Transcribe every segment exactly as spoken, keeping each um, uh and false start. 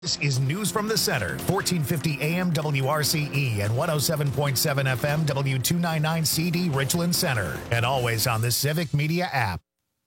This is News from the Center, fourteen fifty A M W R C E and one oh seven point seven F M W two ninety-nine C D Richland Center, and always on the Civic Media app.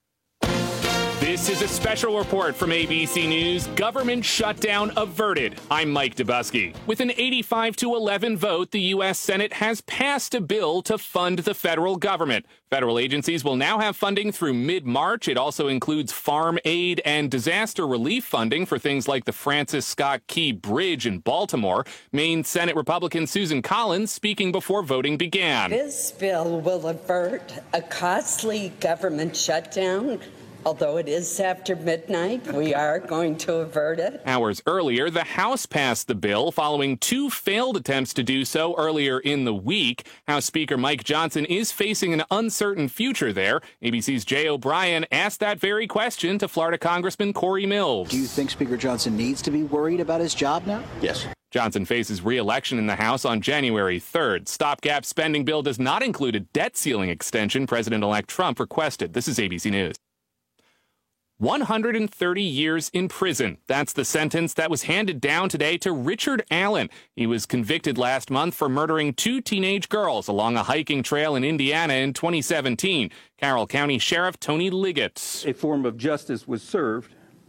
This is a special report from A B C News. Government shutdown averted. I'm Mike Dubusky. With an eighty-five to eleven vote, the U S Senate has passed a bill to fund the federal government. Federal agencies will now have funding through mid-March. It also includes farm aid and disaster relief funding for things like the Francis Scott Key Bridge in Baltimore. Maine Senate Republican Susan Collins speaking before voting began. This bill will avert a costly government shutdown. Although it is after midnight, we are going to avert it. Hours earlier, the House passed the bill following two failed attempts to do so earlier in the week. House Speaker Mike Johnson is facing an uncertain future there. A B C's Jay O'Brien asked that very question to Florida Congressman Corey Mills. Do you think Speaker Johnson needs to be worried about his job now? Yes. Johnson faces re-election in the House on January third. Stopgap spending bill does not include a debt ceiling extension President-elect Trump requested. This is A B C News. one hundred thirty years in prison. That's the sentence that was handed down today to Richard Allen. He was convicted last month for murdering two teenage girls along a hiking trail in Indiana in twenty seventeen. Carroll County Sheriff Tony Liggett. A form of justice was served,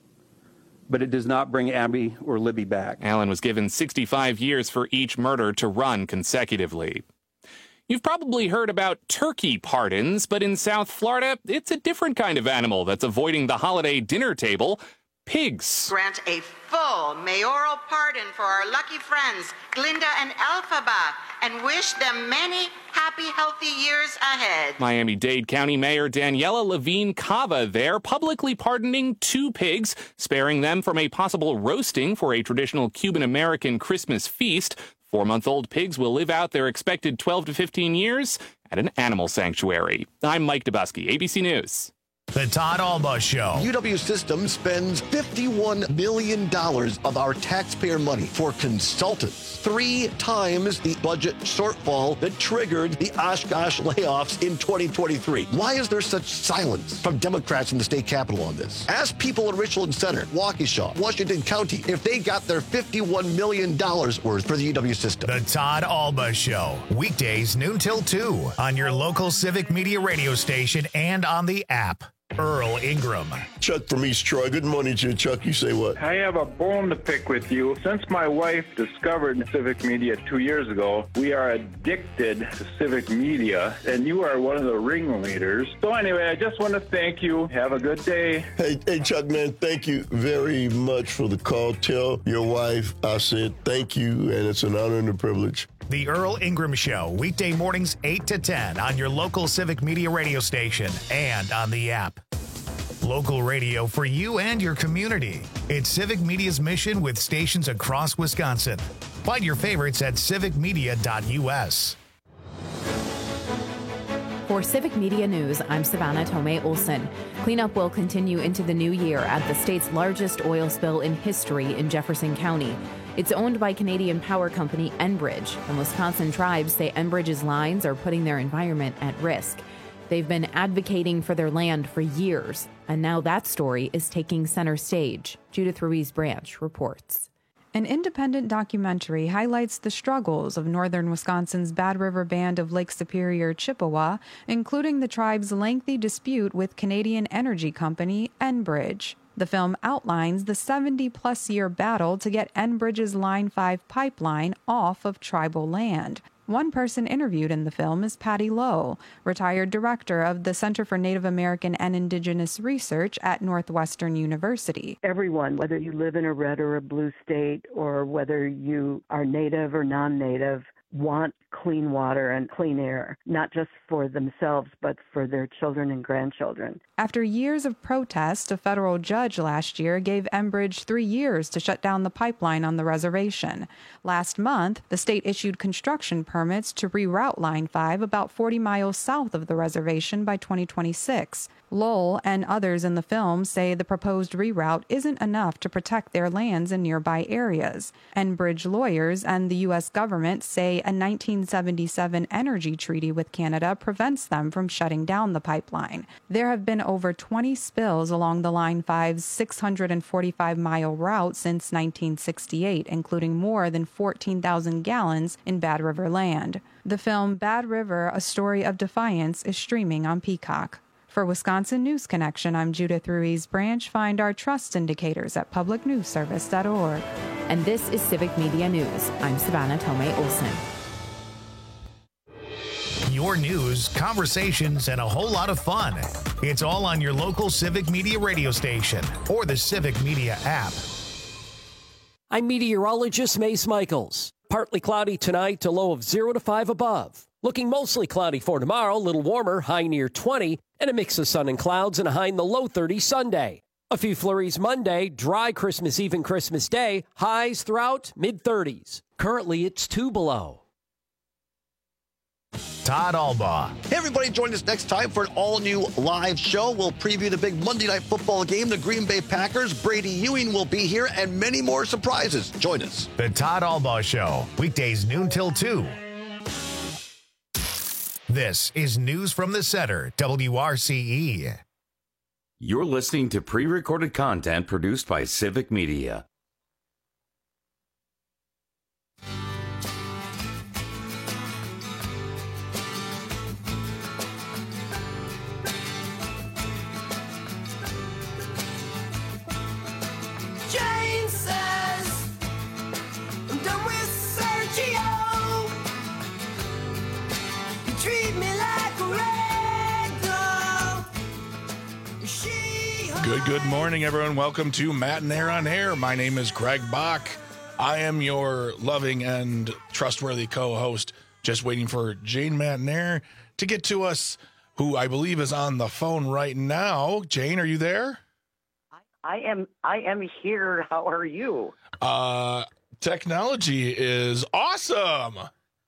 but it does not bring Abby or Libby back. Allen was given sixty-five years for each murder to run consecutively. You've probably heard about turkey pardons, but in South Florida, it's a different kind of animal that's avoiding the holiday dinner table. Pigs. Grant a full mayoral pardon for our lucky friends, Glinda and Elphaba, and wish them many happy, healthy years ahead. Miami-Dade County Mayor Daniela Levine Cava there publicly pardoning two pigs, sparing them from a possible roasting for a traditional Cuban-American Christmas feast. Four-month-old pigs will live out their expected twelve to fifteen years at an animal sanctuary. I'm Mike Dubusky, A B C News. The Todd Alba Show. U W System spends fifty-one million dollars of our taxpayer money for consultants, three times the budget shortfall that triggered the Oshkosh layoffs in twenty twenty-three. Why is there such silence from Democrats in the state capitol on this? Ask people in Richland Center, Waukesha, Washington County if they got their fifty-one million dollars worth for the U W System. The Todd Alba Show. Weekdays noon till two on your local Civic Media radio station and on the app. Earl Ingram. Chuck from East Troy. Good morning to you, Chuck. You say what? I have a bone to pick with you. Since my wife discovered Civic Media two years ago, we are addicted to Civic Media, and you are one of the ringleaders. So anyway, I just want to thank you. Have a good day. Hey, hey, Chuck, man, thank you very much for the call. Tell your wife I said thank you, and it's an honor and a privilege. The Earl Ingram Show, weekday mornings eight to ten on your local Civic Media radio station and on the app. Local radio for you and your community. It's Civic Media's mission with stations across Wisconsin. Find your favorites at civic media dot u s. For Civic Media News, I'm Savannah Tomei Olson. Cleanup will continue into the new year at the state's largest oil spill in history in Jefferson County. It's owned by Canadian power company Enbridge. The Wisconsin tribes say Enbridge's lines are putting their environment at risk. They've been advocating for their land for years, and now that story is taking center stage. Judith Ruiz Branch reports. An independent documentary highlights the struggles of northern Wisconsin's Bad River Band of Lake Superior Chippewa, including the tribe's lengthy dispute with Canadian energy company Enbridge. The film outlines the seventy-plus year battle to get Enbridge's Line five pipeline off of tribal land. One person interviewed in the film is Patty Lowe, retired director of the Center for Native American and Indigenous Research at Northwestern University. Everyone, whether you live in a red or a blue state, or whether you are native or non-native, want clean water and clean air, not just for themselves, but for their children and grandchildren. After years of protest, a federal judge last year gave Enbridge three years to shut down the pipeline on the reservation. Last month, the state issued construction permits to reroute Line five about forty miles south of the reservation by twenty twenty-six. Lowell and others in the film say the proposed reroute isn't enough to protect their lands in nearby areas. Enbridge lawyers and the U S government say a nineteen seventy-seven energy treaty with Canada prevents them from shutting down the pipeline. There have been over twenty spills along the Line five's six hundred forty-five mile route since nineteen sixty-eight, including more than fourteen thousand gallons in Bad River land. The film Bad River, A Story of Defiance is streaming on Peacock. For Wisconsin News Connection, I'm Judith Ruiz Branch. Find our trust indicators at public news service dot org. And this is Civic Media News. I'm Savannah Tomei Olson. Your news, conversations, and a whole lot of fun. It's all on your local Civic Media radio station or the Civic Media app. I'm meteorologist Mace Michaels. Partly cloudy tonight, a low of zero to five above. Looking mostly cloudy for tomorrow, a little warmer, high near twenty, and a mix of sun and clouds and a high in the low thirties Sunday. A few flurries Monday, dry Christmas Eve and Christmas Day, highs throughout mid thirties. Currently, it's two below. Todd Albaugh. Hey, everybody, join us next time for an all-new live show. We'll preview the big Monday Night Football game, the Green Bay Packers. Brady Ewing will be here, and many more surprises. Join us. The Todd Albaugh Show, weekdays noon till two. This is News from the Center, W R C E. You're listening to pre-recorded content produced by Civic Media. Jane says, I'm done with Sergio. You treat me like a rag doll. She Good, good morning, everyone. Welcome to Matt and Air on Air. My name is Greg Bach. I am your loving and trustworthy co-host, just waiting for Jane McNair to get to us, who I believe is on the phone right now. Jane, are you there? I am I am here. How are you? Uh, technology is awesome.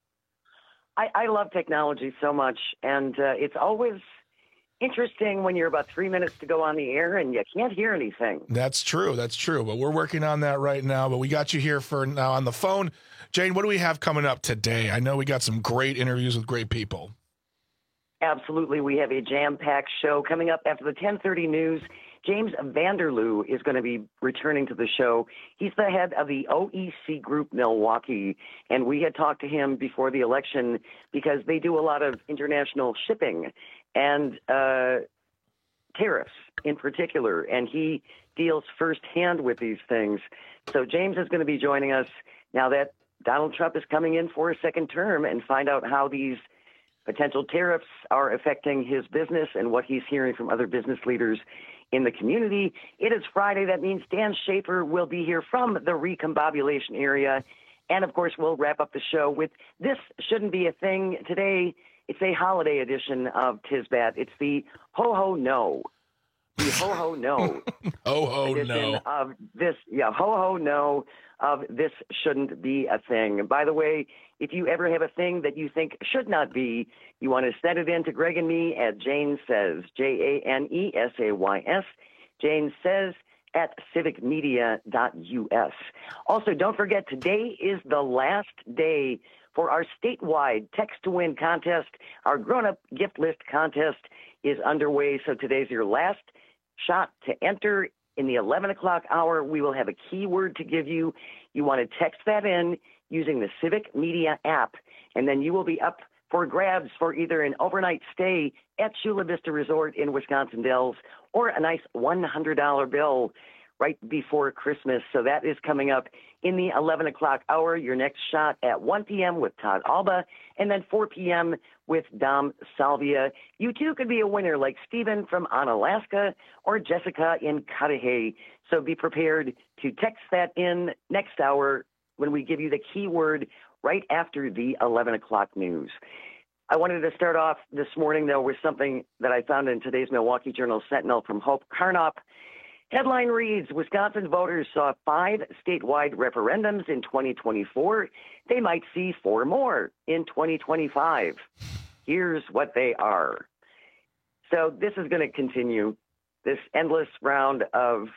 I, I love technology so much, and uh, it's always interesting when you're about three minutes to go on the air and you can't hear anything. That's true. That's true. But we're working on that right now. But we got you here for now on the phone. Jane, what do we have coming up today? I know we got some great interviews with great people. Absolutely. We have a jam-packed show coming up after the ten thirty news. James Vanderloo is going to be returning to the show. He's the head of the O E C Group Milwaukee, and we had talked to him before the election because they do a lot of international shipping and uh, tariffs in particular, and he deals firsthand with these things. So James is going to be joining us now that Donald Trump is coming in for a second term and find out how these potential tariffs are affecting his business and what he's hearing from other business leaders in the community. It is Friday. That means Dan Schaefer will be here from the recombobulation area. And, of course, we'll wrap up the show with This Shouldn't Be a Thing. Today, it's a holiday edition of Tisbat. It's the Ho-Ho No. The Ho-Ho No. Ho-Ho No. Of this, yeah, Ho-Ho No of This Shouldn't Be a Thing. By the way, if you ever have a thing that you think should not be, you want to send it in to Greg and me at Jane Says, J A N E S A Y S, Jane Says at civic media dot U S. Also, don't forget, today is the last day for our statewide Text to Win contest. Our grown-up gift list contest is underway, so today's your last shot to enter. In the eleven o'clock hour, we will have a keyword to give you. You want to text that in using the Civic Media app, and then you will be up for grabs for either an overnight stay at Chula Vista Resort in Wisconsin Dells or a nice one hundred dollar bill right before Christmas. So that is coming up in the eleven o'clock hour. Your next shot at one p.m. with Todd Alba, and then four p.m. with Dom Salvia. You too could be a winner like Stephen from Onalaska or Jessica in Cudahy. So be prepared to text that in next hour when we give you the keyword right after the eleven o'clock news. I wanted to start off this morning, though, with something that I found in today's Milwaukee Journal Sentinel from Hope Carnop. Headline reads, Wisconsin voters saw five statewide referendums in twenty twenty-four. They might see four more in twenty twenty-five. Here's what they are. So this is going to continue, this endless round of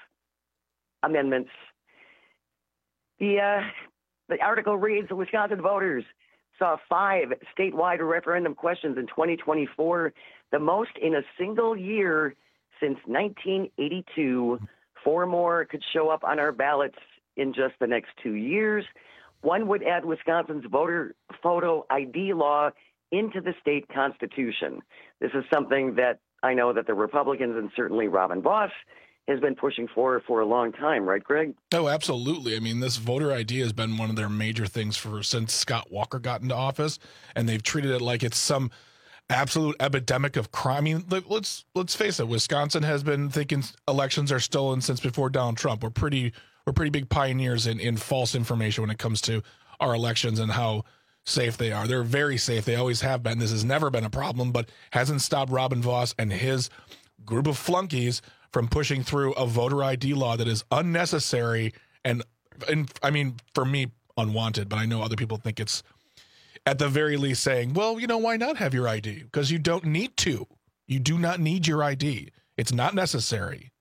amendments. The, uh, the article reads, Wisconsin voters saw five statewide referendum questions in twenty twenty-four, the most in a single year since nineteen eighty-two. Four more could show up on our ballots in just the next two years. One would add Wisconsin's voter photo I D law into the state constitution. This is something that I know that the Republicans and certainly Robin Vos has been pushing for for a long time, right, Greg? Oh, absolutely. I mean, this voter I D has been one of their major things for since Scott Walker got into office, and they've treated it like it's some absolute epidemic of crime. I mean, let's let's face it. Wisconsin has been thinking elections are stolen since before Donald Trump. We're pretty we're pretty big pioneers in in false information when it comes to our elections and how safe they are. They're very safe. They always have been. This has never been a problem, but hasn't stopped Robin Vos and his group of flunkies from pushing through a voter I D law that is unnecessary and, and I mean, for me, unwanted, but I know other people think it's at the very least saying, well, you know, why not have your I D? Because you don't need to. You do not need your I D. It's not necessary.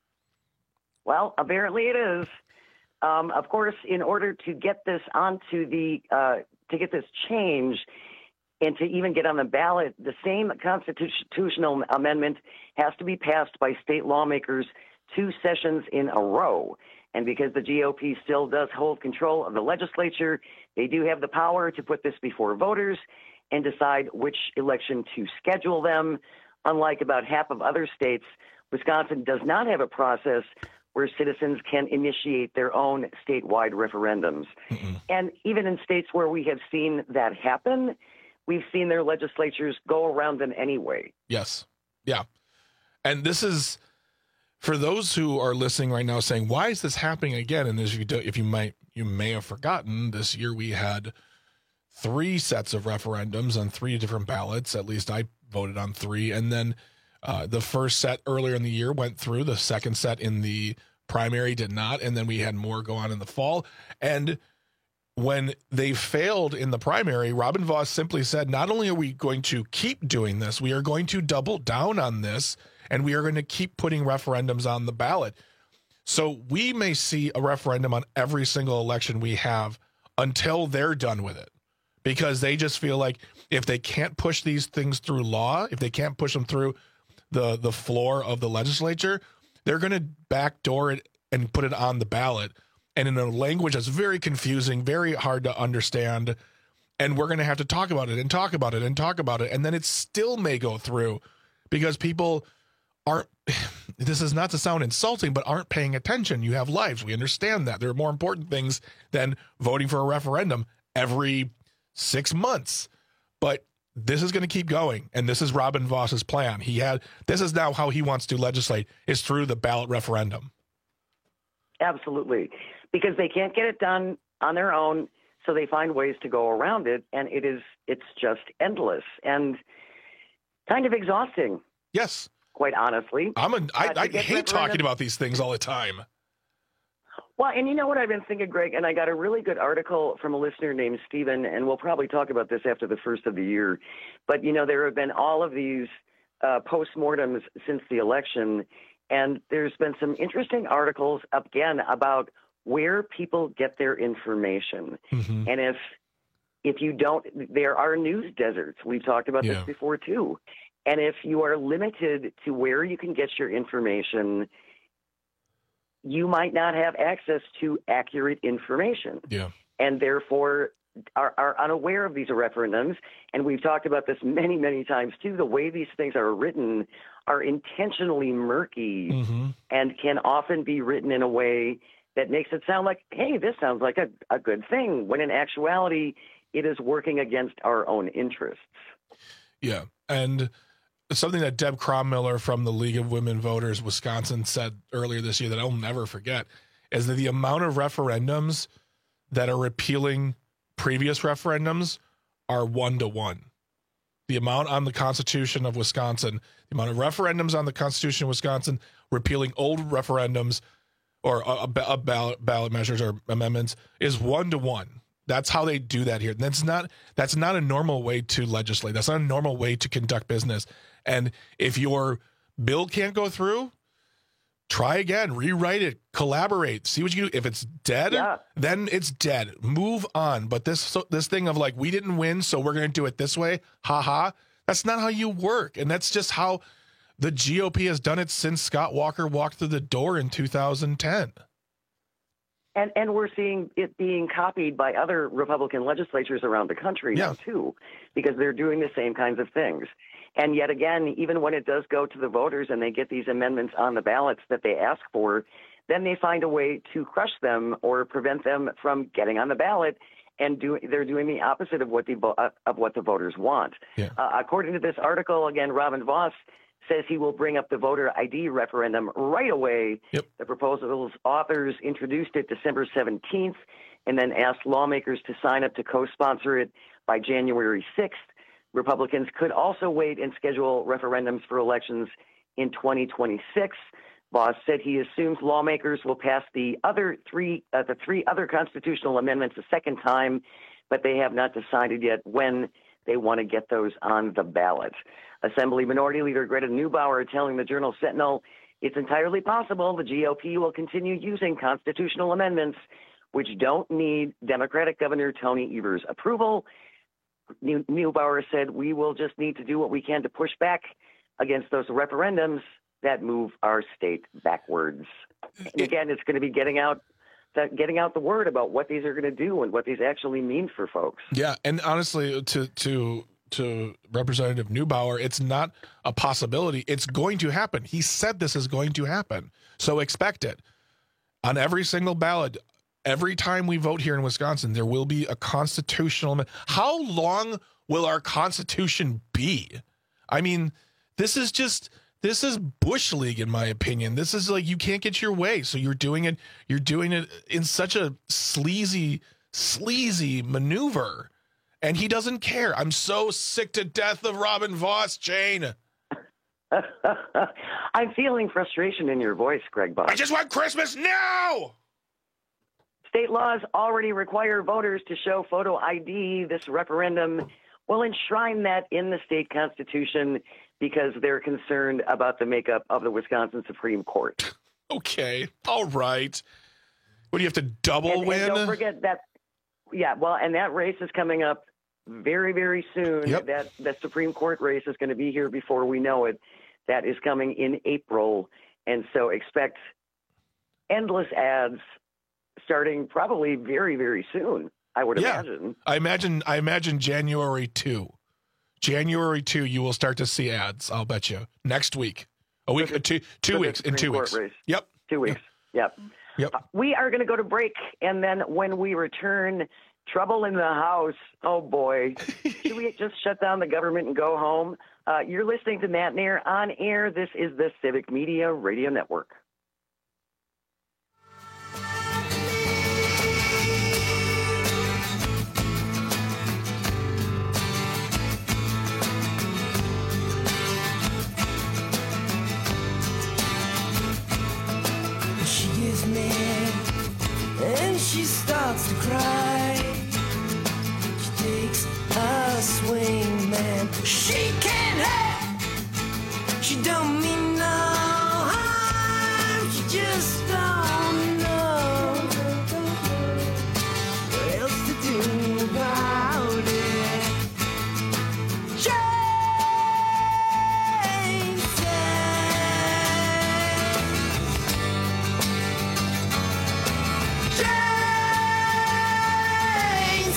Well, apparently it is. Um, of course, in order to get this onto the, uh, to get this change and to even get on the ballot, the same constitutional amendment has to be passed by state lawmakers two sessions in a row. And because the G O P still does hold control of the legislature, they do have the power to put this before voters and decide which election to schedule them. Unlike about half of other states, Wisconsin does not have a process where citizens can initiate their own statewide referendums. Mm-hmm. And even in states where we have seen that happen, we've seen their legislatures go around them anyway. Yes. Yeah. And this is, for those who are listening right now saying, why is this happening again? And as you do, if you might, you may have forgotten, this year we had three sets of referendums on three different ballots. At least I voted on three. And then uh, the first set earlier in the year went through. The second set in the primary did not. And then we had more go on in the fall. And when they failed in the primary, Robin Vos simply said, not only are we going to keep doing this, we are going to double down on this, and we are going to keep putting referendums on the ballot. So we may see a referendum on every single election we have until they're done with it, because they just feel like if they can't push these things through law, if they can't push them through the, the floor of the legislature, they're going to backdoor it and put it on the ballot. And in a language that's very confusing, very hard to understand. And we're going to have to talk about it and talk about it and talk about it. And then it still may go through because people aren't, this is not to sound insulting, but aren't paying attention. You have lives. We understand that. There are more important things than voting for a referendum every six months. But this is going to keep going. And this is Robin Vos's plan. He had, this is now how he wants to legislate, is through the ballot referendum. Absolutely. Because they can't get it done on their own, so they find ways to go around it, and it is it's just endless and kind of exhausting. Yes. Quite honestly. I'm a, I, uh, I hate talking about these things all the time. Well, and you know what I've been thinking, Greg, and I got a really good article from a listener named Stephen, and we'll probably talk about this after the first of the year. But, you know, there have been all of these uh, postmortems since the election, and there's been some interesting articles, again, about where people get their information. Mm-hmm. And if if you don't, there are news deserts. We've talked about yeah. this before, too. And if you are limited to where you can get your information, you might not have access to accurate information. Yeah. And therefore are, are unaware of these referendums. And we've talked about this many, many times, too. The way these things are written are intentionally murky mm-hmm. and can often be written in a way that makes it sound like, hey, this sounds like a, a good thing, when in actuality, it is working against our own interests. Yeah. And something that Deb Crommiller from the League of Women Voters Wisconsin said earlier this year that I'll never forget is that the amount of referendums that are repealing previous referendums are one to one. The amount on the Constitution of Wisconsin, the amount of referendums on the Constitution of Wisconsin repealing old referendums or a, a ballot, ballot measures or amendments is one to one. That's how they do that here. That's not that's not a normal way to legislate. That's not a normal way to conduct business. And if your bill can't go through, try again, rewrite it, collaborate, see what you do. If it's dead, Yeah. then it's dead. Move on. But this so, this thing of like, we didn't win, so we're going to do it this way, ha ha, that's not how you work. And that's just how the G O P has done it since Scott Walker walked through the door in two thousand ten. And and we're seeing it being copied by other Republican legislatures around the country Yeah. now, too, because they're doing the same kinds of things. And yet again, even when it does go to the voters and they get these amendments on the ballots that they ask for, then they find a way to crush them or prevent them from getting on the ballot. And do, they're doing the opposite of what the vo- uh, of what the voters want. Yeah. Uh, according to this article, again, Robin Voss says he will bring up the voter I D referendum right away. Yep. The proposal's authors introduced it December seventeenth and then asked lawmakers to sign up to co-sponsor it by January sixth. Republicans could also wait and schedule referendums for elections in twenty twenty-six. Voss said he assumes lawmakers will pass the other three, uh, the three other constitutional amendments a second time, but they have not decided yet when they want to get those on the ballot. Assembly Minority Leader Greta Neubauer telling the Journal Sentinel it's entirely possible the G O P will continue using constitutional amendments which don't need Democratic Governor Tony Evers' approval. Neubauer said we will just need to do what we can to push back against those referendums that move our state backwards. And again, it's going to be getting out that getting out the word about what these are going to do and what these actually mean for folks. Yeah, and honestly, to to to Representative Neubauer, it's not a possibility. It's going to happen. He said this is going to happen, so expect it. On every single ballot, every time we vote here in Wisconsin, there will be a constitutional amendment. How long will our Constitution be? I mean, this is just this is Bush League, in my opinion. This is like you can't get your way, so you're doing it. You're doing it in such a sleazy, sleazy maneuver, and he doesn't care. I'm so sick to death of Robin Voss, Jane. I'm feeling frustration in your voice, Greg Buck. I just want Christmas now. State laws already require voters to show photo I D. This referendum will enshrine that in the state constitution because they're concerned about the makeup of the Wisconsin Supreme Court. Okay. All right. What do you have to double and, win? And don't forget that, yeah, well, and that race is coming up very, very soon. Yep. That the Supreme Court race is going to be here before we know it. That is coming in April. And so expect endless ads starting probably very, very soon, I would yeah. imagine. I imagine I imagine January second. January second, you will start to see ads, I'll bet you. Next week. A week, For the- uh, two, two for the weeks, in two Supreme Court weeks. race. Yep. Two weeks. Yep. Yep. Uh, we are going to go to break, and then when we return, trouble in the house. Oh, boy. Should we just shut down the government and go home? Uh, you're listening to Matt Nair on air. This is the Civic Media Radio Network. She gets mad and she starts to cry. She takes a swing, man. She can't help. She don't mean no harm. She just don't know what else to do about it. Jane said. Jane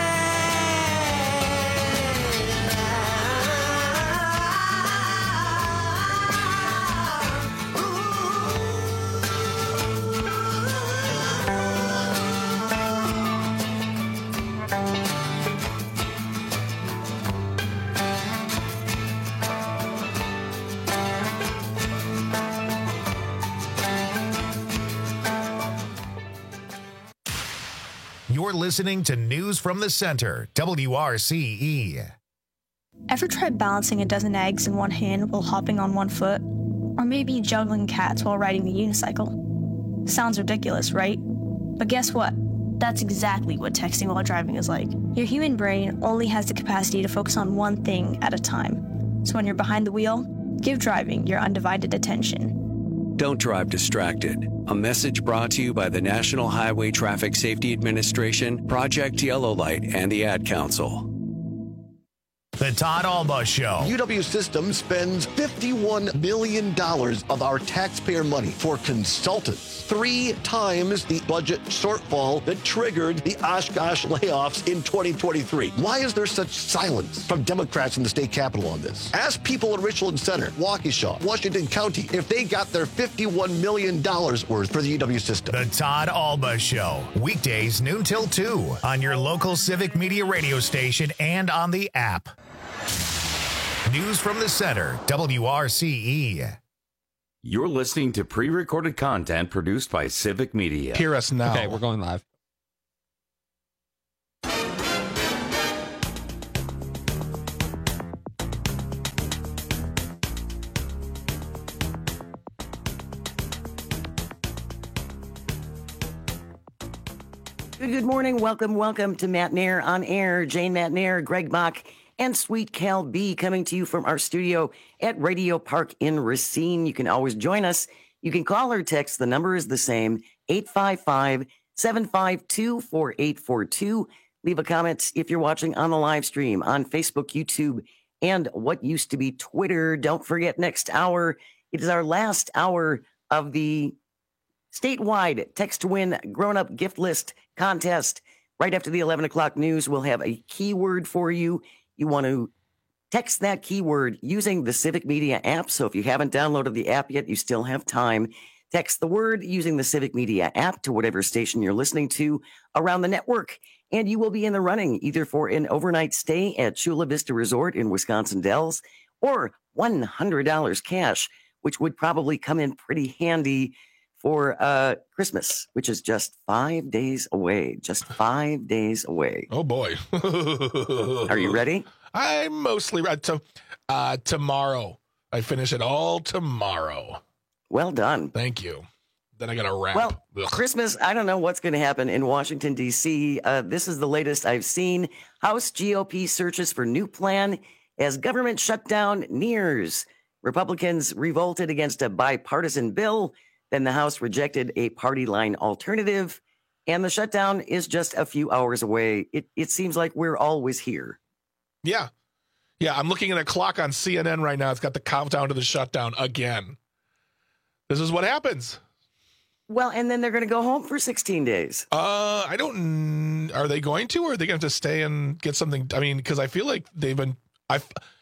You're listening to News from the Center, W R C E. Ever tried balancing a dozen eggs in one hand while hopping on one foot? Or maybe juggling cats while riding the unicycle? Sounds ridiculous, right? But guess what? That's exactly what texting while driving is like. Your human brain only has the capacity to focus on one thing at a time. So when you're behind the wheel, give driving your undivided attention. Don't drive distracted. A message brought to you by the National Highway Traffic Safety Administration, Project Yellow Light, and the Ad Council. The Todd Alba Show. U W Systems spends fifty-one million dollars of our taxpayer money for consultants, three times the budget shortfall that triggered the Oshkosh layoffs in twenty twenty-three. Why is there such silence from Democrats in the state capitol on this? Ask people in Richland Center, Waukesha, Washington County, if they got their fifty-one million dollars worth for the U W system. The Todd Alba Show. Weekdays noon till two on your local Civic Media radio station and on the app. News from the center, W R C E. You're listening to pre-recorded content produced by Civic Media. Hear us now. Okay, we're going live. Good, good morning. Welcome, welcome to Matt Nair on Air. Jane Matt Nair, Greg Bach, and Sweet Cal B coming to you from our studio at Radio Park in Racine. You can always join us. You can call or text. The number is the same, eight five five, seven five two, four eight four two. Leave a comment if you're watching on the live stream on Facebook, YouTube, and what used to be Twitter. Don't forget, next hour, it is our last hour of the statewide text to win grown-up gift list contest. Right after the eleven o'clock news, we'll have a keyword for you. You want to text that keyword using the Civic Media app. So if you haven't downloaded the app yet, you still have time. Text the word using the Civic Media app to whatever station you're listening to around the network, and you will be in the running either for an overnight stay at Chula Vista Resort in Wisconsin Dells or one hundred dollars cash, which would probably come in pretty handy for uh, Christmas, which is just five days away. Just five days away. Oh, boy. Are you ready? I'm mostly ready. So, uh, tomorrow. I finish it all tomorrow. Well done. Thank you. Then I got to wrap. Well, Ugh. Christmas, I don't know what's going to happen in Washington, D C. Uh, this is the latest I've seen. House G O P searches for new plan as government shutdown nears. Republicans revolted against a bipartisan bill. Then the House rejected a party line alternative, and the shutdown is just a few hours away. It it seems like we're always here. Yeah. Yeah, I'm looking at a clock on C N N right now. It's got the countdown to the shutdown again. This is what happens. Well, and then they're going to go home for sixteen days. Uh, I don't. Are they going to, or are they going to have to stay and get something? I mean, because I feel like they've been. I.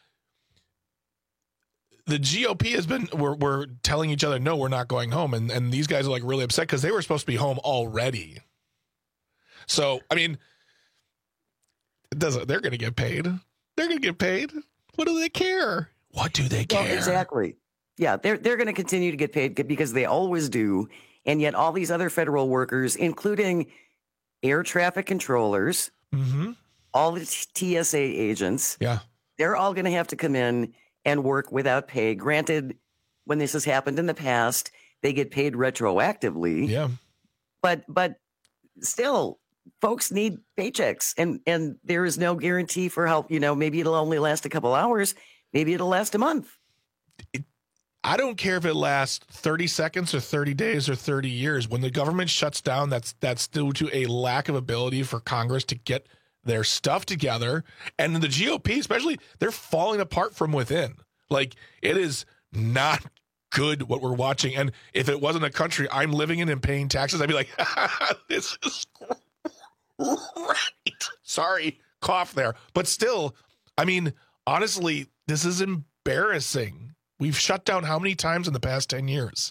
The G O P has been, we're, we're telling each other, no, we're not going home. And, and these guys are like really upset because they were supposed to be home already. So, I mean, it doesn't, they're going to get paid. They're going to get paid. What do they care? What do they care? Well, exactly. Yeah, they're, they're going to continue to get paid because they always do. And yet all these other federal workers, including air traffic controllers, mm-hmm. all the T S A agents, yeah, they're all going to have to come in and work without pay. Granted, when this has happened in the past, they get paid retroactively. Yeah. But but still, folks need paychecks, and and there is no guarantee for help. You know, maybe it'll only last a couple hours. Maybe it'll last a month. It, I don't care if it lasts thirty seconds or thirty days or thirty years. When the government shuts down, that's that's due to a lack of ability for Congress to get their stuff together, and the G O P especially, they're falling apart from within. Like, it is not good what we're watching. And if it wasn't a country I'm living in and paying taxes, I'd be like, this is great. Sorry, cough there. But still, I mean, honestly, this is embarrassing. We've shut down how many times in the past ten years?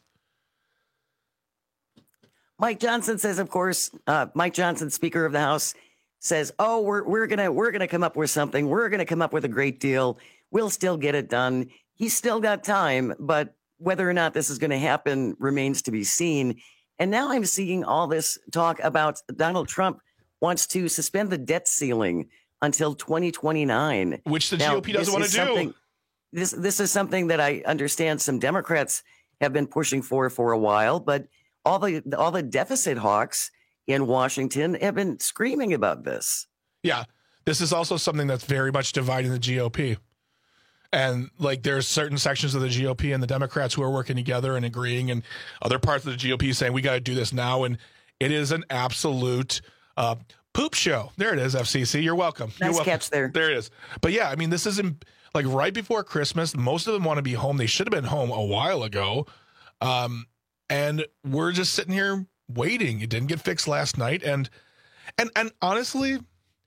Mike Johnson says, of course, uh, Mike Johnson, Speaker of the House, says, oh, we're we're gonna we're gonna come up with something. We're gonna come up with a great deal. We'll still get it done. He's still got time, but whether or not this is going to happen remains to be seen. And now I'm seeing all this talk about Donald Trump wants to suspend the debt ceiling until twenty twenty-nine, which the now, G O P doesn't want to do. This this is something that I understand some Democrats have been pushing for for a while, but all the all the deficit hawks in Washington have been screaming about this. Yeah, this is also something that's very much dividing the G O P. And like there's certain sections of the G O P and the Democrats who are working together and agreeing, and other parts of the G O P saying we got to do this now. And it is an absolute uh, poop show. There it is, F C C. You're welcome. Nice You're welcome. catch there. There it is. But yeah, I mean, this isn't like right before Christmas. Most of them want to be home. They should have been home a while ago. Um, and we're just sitting here waiting. It didn't get fixed last night. And, and, and honestly,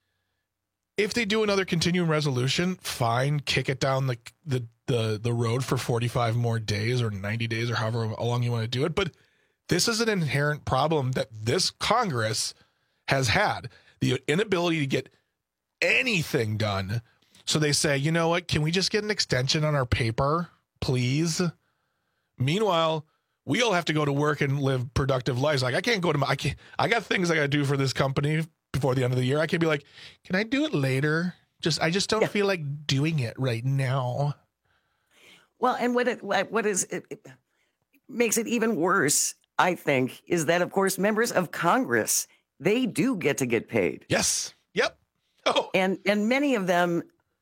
if they do another continuing resolution, fine, kick it down the, the, the, the road for forty-five more days or ninety days or however long you want to do it. But this is an inherent problem that this Congress has had, the inability to get anything done. So they say, you know what, can we just get an extension on our paper, please? Meanwhile, we all have to go to work and live productive lives. Like I can't go to my, I can't, I got things I got to do for this company before the end of the year. I can be like, can I do it later? Just, I just don't yeah. feel like doing it right now. Well, and what it, what is, it, it makes it even worse, I think, is that, of course, members of Congress, they do get to get paid. Yes. Yep. Oh. And, and many of them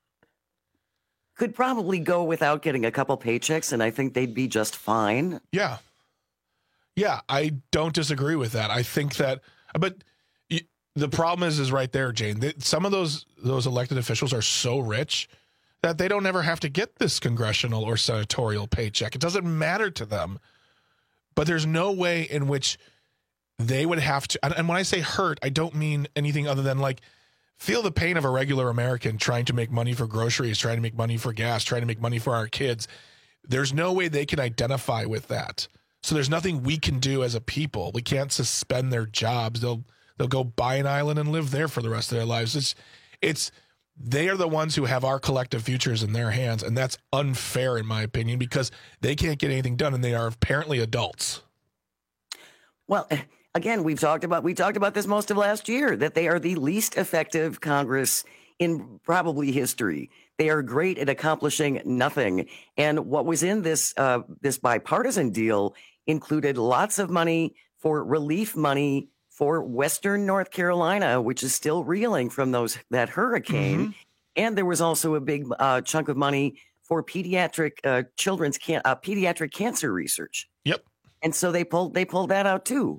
could probably go without getting a couple paychecks, and I think they'd be just fine. Yeah. Yeah, I don't disagree with that. I think that, but the problem is, is right there, Jane. Some of those those elected officials are so rich that they don't ever have to get this congressional or senatorial paycheck. It doesn't matter to them. But there's no way in which they would have to. And when I say hurt, I don't mean anything other than like feel the pain of a regular American trying to make money for groceries, trying to make money for gas, trying to make money for our kids. There's no way they can identify with that. So there's nothing we can do as a people. We can't suspend their jobs. They'll they'll go buy an island and live there for the rest of their lives. It's it's they are the ones who have our collective futures in their hands, and that's unfair in my opinion because they can't get anything done and they are apparently adults. Well, again, we've talked about we talked about this most of last year, that they are the least effective Congress in probably history. They are great at accomplishing nothing. And what was in this uh, this bipartisan deal included lots of money for relief money for Western North Carolina, which is still reeling from those that hurricane. Mm-hmm. And there was also a big uh, chunk of money for pediatric uh, children's can- uh, pediatric cancer research. Yep. And so they pulled they pulled that out too.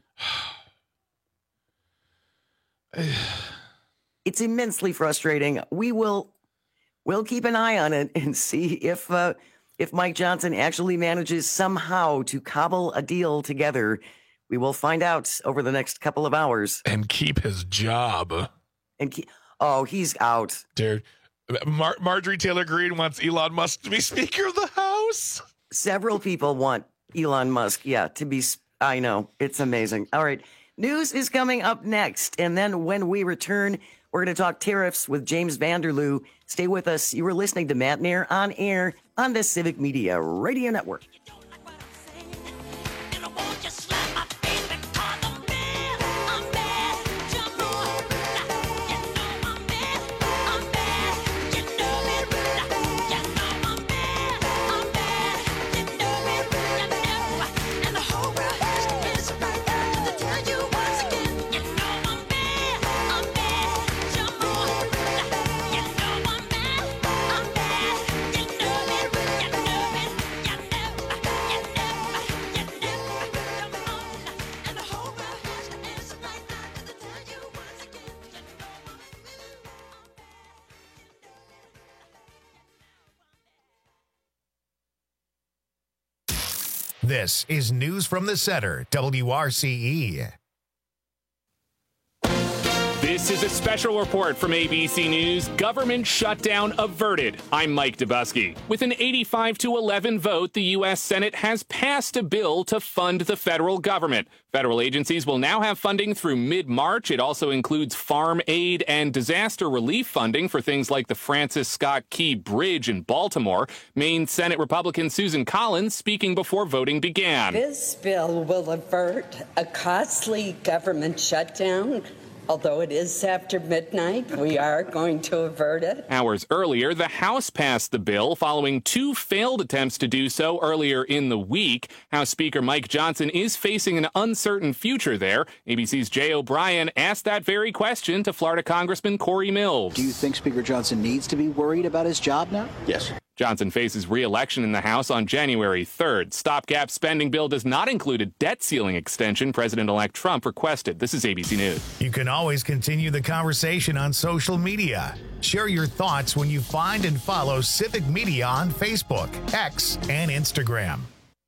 It's immensely frustrating. We will we'll keep an eye on it and see if uh, if Mike Johnson actually manages somehow to cobble a deal together. We will find out over the next couple of hours. And keep his job. And keep, oh, he's out. Dude, Mar- Marjorie Taylor Greene wants Elon Musk to be Speaker of the House. Several people want Elon Musk, yeah, to be. I know. It's amazing. All right. News is coming up next. And then when we return, we're going to talk tariffs with James Vanderloo. Stay with us. You are listening to Matt Nair on air on the Civic Media Radio Network. This is News from the Center, W R C E. This is a special report from A B C News. Government shutdown averted. I'm Mike Dubusky. With an eighty-five to eleven vote, the U S Senate has passed a bill to fund the federal government. Federal agencies will now have funding through mid-March. It also includes farm aid and disaster relief funding for things like the Francis Scott Key Bridge in Baltimore. Maine Senate Republican Susan Collins speaking before voting began. This bill will avert a costly government shutdown. Although it is after midnight, we are going to avert it. Hours earlier, the House passed the bill following two failed attempts to do so earlier in the week. House Speaker Mike Johnson is facing an uncertain future there. A B C's Jay O'Brien asked that very question to Florida Congressman Corey Mills. Do you think Speaker Johnson needs to be worried about his job now? Yes. Johnson faces re-election in the House on January third. Stopgap spending bill does not include a debt ceiling extension President-elect Trump requested. This is A B C News. You can always continue the conversation on social media. Share your thoughts when you find and follow Civic Media on Facebook, X, and Instagram.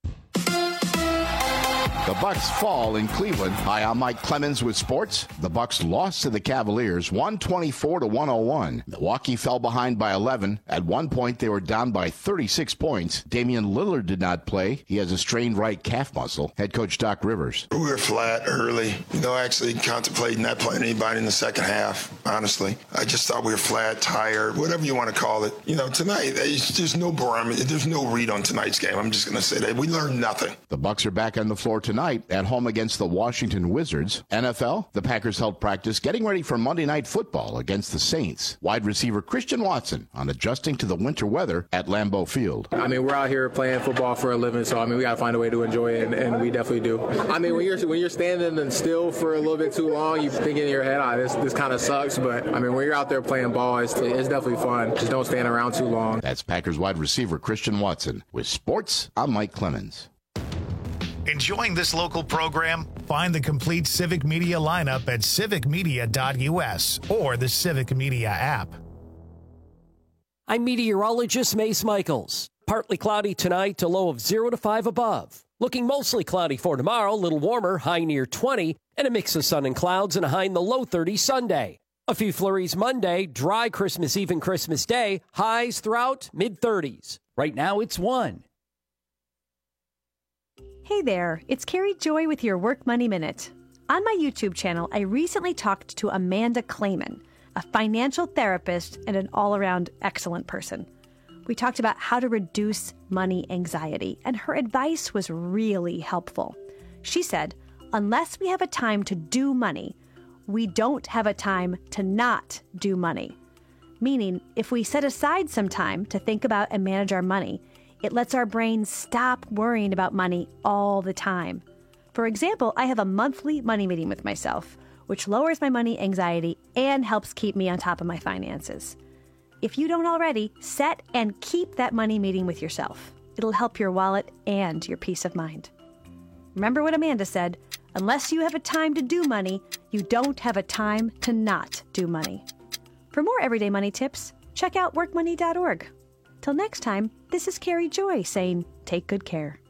The Bucks fall in Cleveland. Hi, I'm Mike Clemens with sports. The Bucks lost to the Cavaliers one twenty-four to one oh one. Milwaukee fell behind by eleven. At one point, they were down by thirty-six points. Damian Lillard did not play. He has a strained right calf muscle. Head coach Doc Rivers. We were flat early. You know, actually contemplating not playing anybody in the second half, honestly. I just thought we were flat, tired, whatever you want to call it. You know, tonight, there's no barometer. There's no read on tonight's game. I'm just going to say that. We learned nothing. The Bucks are back on the floor tonight at home against the Washington Wizards. N F L, the Packers held practice getting ready for Monday Night Football against the Saints. Wide receiver Christian Watson on adjusting to the winter weather at Lambeau Field. I mean, we're out here playing football for a living, so I mean, we got to find a way to enjoy it, and, and we definitely do. I mean, when you're when you're standing and still for a little bit too long, you think in your head, ah, this this kind of sucks. But I mean, when you're out there playing ball, it's, it's definitely fun. Just don't stand around too long. That's Packers wide receiver Christian Watson. With sports, I'm Mike Clemens. Enjoying this local program? Find the complete Civic Media lineup at civic media dot u s or the Civic Media app. I'm meteorologist Mace Michaels. Partly cloudy tonight to low of zero to five above. Looking mostly cloudy for tomorrow, a little warmer, high near twenty, and a mix of sun and clouds and a high in the low thirties Sunday. A few flurries Monday, dry Christmas Eve and Christmas Day, highs throughout mid thirties. Right now it's one. Hey there, it's Carrie Joy with your Work Money Minute. On my YouTube channel, I recently talked to Amanda Clayman, a financial therapist and an all-around excellent person. We talked about how to reduce money anxiety, and her advice was really helpful. She said, unless we have a time to do money, we don't have a time to not do money. Meaning, if we set aside some time to think about and manage our money, it lets our brain stop worrying about money all the time. For example, I have a monthly money meeting with myself, which lowers my money anxiety and helps keep me on top of my finances. If you don't already, set and keep that money meeting with yourself. It'll help your wallet and your peace of mind. Remember what Amanda said, unless you have a time to do money, you don't have a time to not do money. For more everyday money tips, check out work money dot org. Till next time, this is Carrie Joy saying, take good care.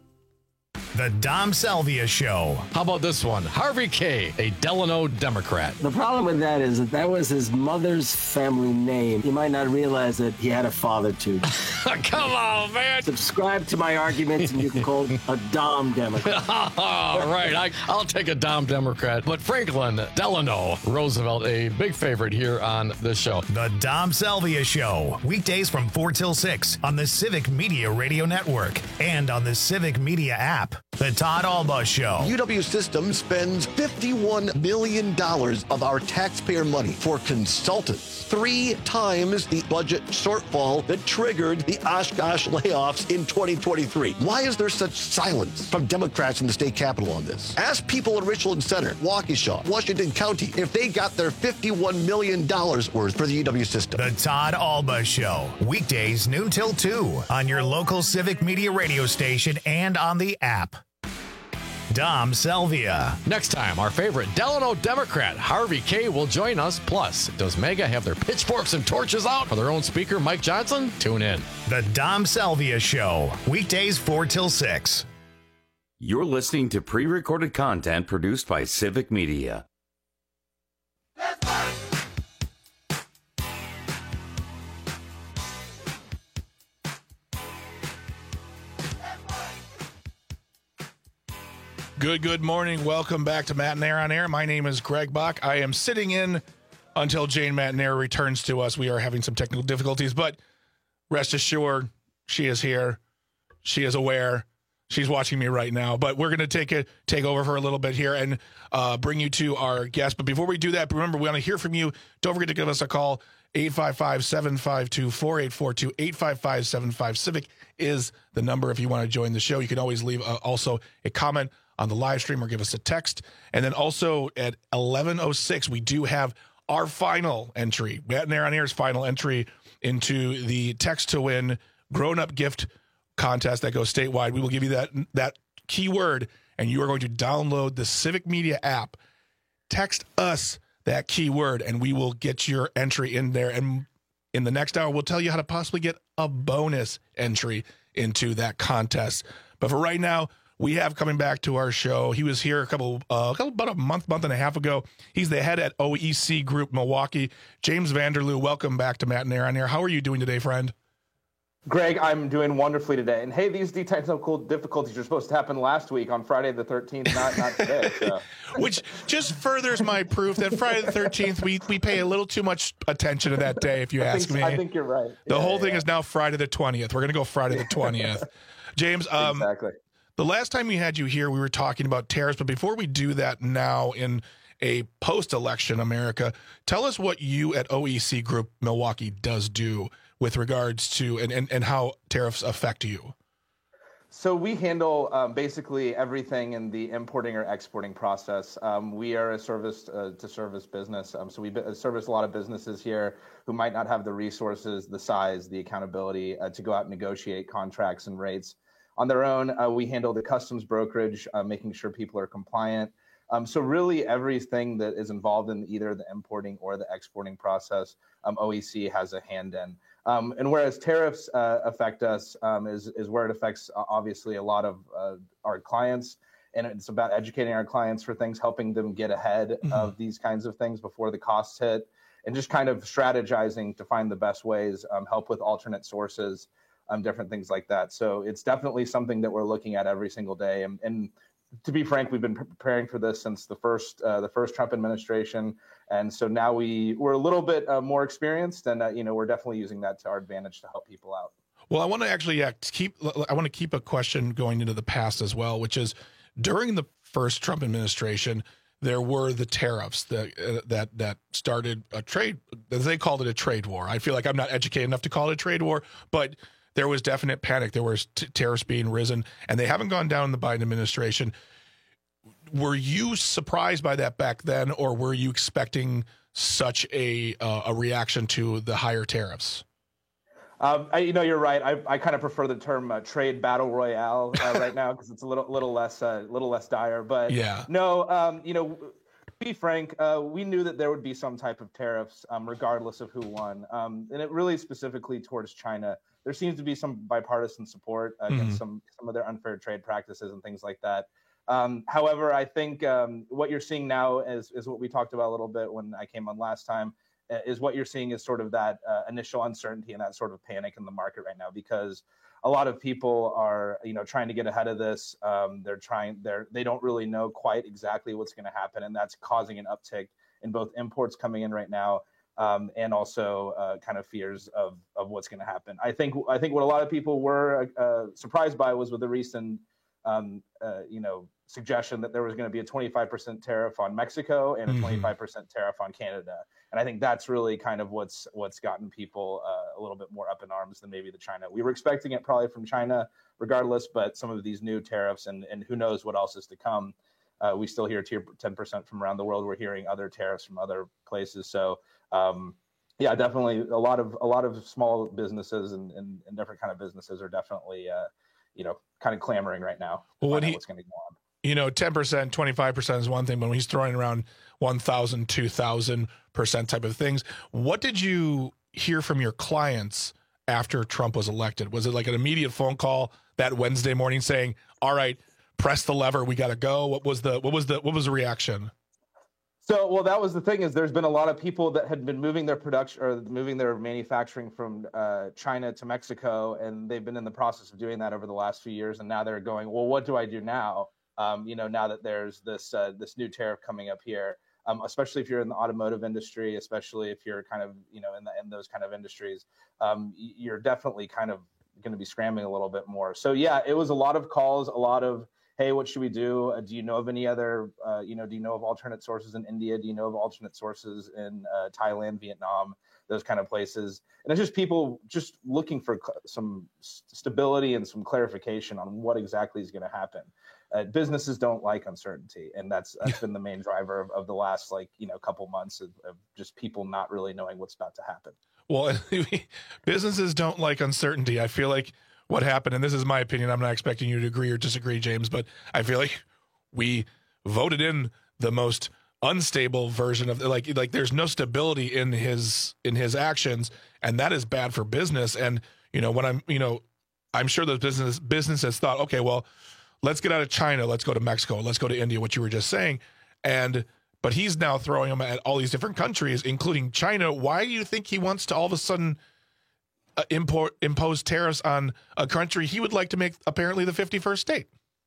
The Dom Salvia Show. How about this one? Harvey K., a Delano Democrat. The problem with that is that that was his mother's family name. You might not realize that he had a father, too. Come on, man. Subscribe to my arguments and you can call it a Dom Democrat. All right, I, I'll take a Dom Democrat. But Franklin Delano Roosevelt, a big favorite here on this show. The Dom Salvia Show. Weekdays from four till six on the Civic Media Radio Network and on the Civic Media app. The Todd Alba Show. U W System spends fifty-one million dollars of our taxpayer money for consultants, three times the budget shortfall that triggered the Oshkosh layoffs in twenty twenty-three. Why is there such silence from Democrats in the state capitol on this? Ask people in Richland Center, Waukesha, Washington County if they got their fifty-one million dollars worth for the U W System. The Todd Alba Show. Weekdays noon till two on your local Civic Media radio station and on the app. Dom Salvia. Next time, our favorite Delano Democrat, Harvey K., will join us. Plus, does MAGA have their pitchforks and torches out for their own speaker, Mike Johnson? Tune in. The Dom Salvia Show. Weekdays four till six. You're listening to pre-recorded content produced by Civic Media. Good, good morning. Welcome back to Matt and Air on Air. My name is Greg Bach. I am sitting in until Jane Matt returns to us. We are having some technical difficulties, but rest assured, she is here. She is aware. She's watching me right now. But we're going to take it, take over for a little bit here and uh, bring you to our guest. But before we do that, remember, we want to hear from you. Don't forget to give us a call. eight five five, seven five two, four eight four two. eight five five, seven five Civic is the number if you want to join the show. You can always leave uh, also a comment on the live stream or give us a text. And then also at eleven oh six, we do have our final entry. Matt and Air on Air's final entry into the text to win grown-up gift contest that goes statewide. We will give you that that keyword, and you are going to download the Civic Media app. Text us that keyword, and we will get your entry in there. And in the next hour, we'll tell you how to possibly get a bonus entry into that contest. But for right now, we have coming back to our show. He was here a couple, uh, about a month, month and a half ago. He's the head at O E C Group Milwaukee. James Vanderloo, welcome back to Matt and Air on Air. How are you doing today, friend? Greg, I'm doing wonderfully today. And hey, these technical difficulties are supposed to happen last week on Friday the thirteenth, not not today. So. Which just furthers my proof that Friday the thirteenth, we, we pay a little too much attention to that day, if you I ask think, me. I think you're right. The yeah, whole yeah, thing yeah. is now Friday the twentieth. We're going to go Friday the twentieth. James, um, exactly. The last time we had you here, we were talking about tariffs. But before we do that now in a post-election America, tell us what you at O E C Group Milwaukee does do with regards to and, and, and how tariffs affect you. So we handle um, basically everything in the importing or exporting process. Um, we are a service uh, to service business. Um, so we b- service a lot of businesses here who might not have the resources, the size, the accountability uh, to go out and negotiate contracts and rates on their own. Uh, we handle the customs brokerage, uh, making sure people are compliant. Um, so really everything that is involved in either the importing or the exporting process, um, O E C has a hand in. Um, and whereas tariffs uh, affect us um, is, is where it affects uh, obviously a lot of uh, our clients. And it's about educating our clients for things, helping them get ahead mm-hmm. of these kinds of things before the costs hit, and just kind of strategizing to find the best ways, um, help with alternate sources, um, different things like that. So it's definitely something that we're looking at every single day. And, and to be frank, we've been preparing for this since the first uh, the first Trump administration, and so now we we're a little bit uh, more experienced, and uh, you know we're definitely using that to our advantage to help people out. Well, I want to actually yeah, keep I want to keep a question going into the past as well, which is during the first Trump administration, there were the tariffs that uh, that that started a trade. They called it a trade war. I feel like I'm not educated enough to call it a trade war, but there was definite panic. There was t- tariffs being risen, and they haven't gone down in the Biden administration. Were you surprised by that back then, or were you expecting such a uh, a reaction to the higher tariffs? Um, I, you know, you're right. I, I kind of prefer the term uh, trade battle royale uh, right now because it's a little little less uh, little less dire. But yeah, no, um, you know. To be frank, uh, we knew that there would be some type of tariffs, um, regardless of who won, um, and it really specifically towards China. There seems to be some bipartisan support against mm-hmm. some some of their unfair trade practices and things like that. Um, however, I think um, what you're seeing now is is what we talked about a little bit when I came on last time. Uh, is what you're seeing is sort of that uh, initial uncertainty and that sort of panic in the market right now because a lot of people are, you know, trying to get ahead of this. Um, they're trying, they're, they don't really know quite exactly what's going to happen. And that's causing an uptick in both imports coming in right now um, and also uh, kind of fears of, of what's going to happen. I think, I think what a lot of people were uh, surprised by was with the recent, um, uh, you know, suggestion that there was going to be a twenty-five percent tariff on Mexico and a mm-hmm. twenty-five percent tariff on Canada. And I think that's really kind of what's what's gotten people uh, a little bit more up in arms than maybe the China. We were expecting it probably from China regardless, but some of these new tariffs and, and who knows what else is to come. Uh, we still hear ten percent from around the world. We're hearing other tariffs from other places. So um, yeah, definitely a lot of a lot of small businesses and, and, and different kind of businesses are definitely, uh, you know, kind of clamoring right now. Well, what he, what's going to go on. You know, ten percent, twenty-five percent is one thing, but when he's throwing around one thousand, two thousand percent type of things, what did you hear from your clients after Trump was elected? Was it like an immediate phone call that Wednesday morning saying, all right, press the lever, we got to go? What was the, what was the, what was the reaction? So, well, that was the thing is there's been a lot of people that had been moving their production or moving their manufacturing from uh, China to Mexico, and they've been in the process of doing that over the last few years. And now they're going, well, what do I do now? Um, you know, now that there's this uh, this new tariff coming up here, um, especially if you're in the automotive industry, especially if you're kind of, you know, in the in those kind of industries, um, you're definitely kind of going to be scrambling a little bit more. So, yeah, it was a lot of calls, a lot of, hey, what should we do? Uh, do you know of any other, uh, you know, do you know of alternate sources in India? Do you know of alternate sources in uh, Thailand, Vietnam, those kind of places? And it's just people just looking for cl- some stability and some clarification on what exactly is going to happen. uh, businesses don't like uncertainty, and that's that's been the main driver of, of the last like you know couple months of, of just people not really knowing what's about to happen. Well, businesses don't like uncertainty. I feel like what happened, and this is my opinion, I'm not expecting you to agree or disagree, James, but I feel like we voted in the most unstable version of like like there's no stability in his in his actions, and that is bad for business. And you know when I'm you know I'm sure the business business has thought, okay, well, let's get out of China, let's go to Mexico, let's go to India, what you were just saying, and but he's now throwing them at all these different countries, including China. Why do you think he wants to all of a sudden uh, import impose tariffs on a country he would like to make apparently the fifty-first state?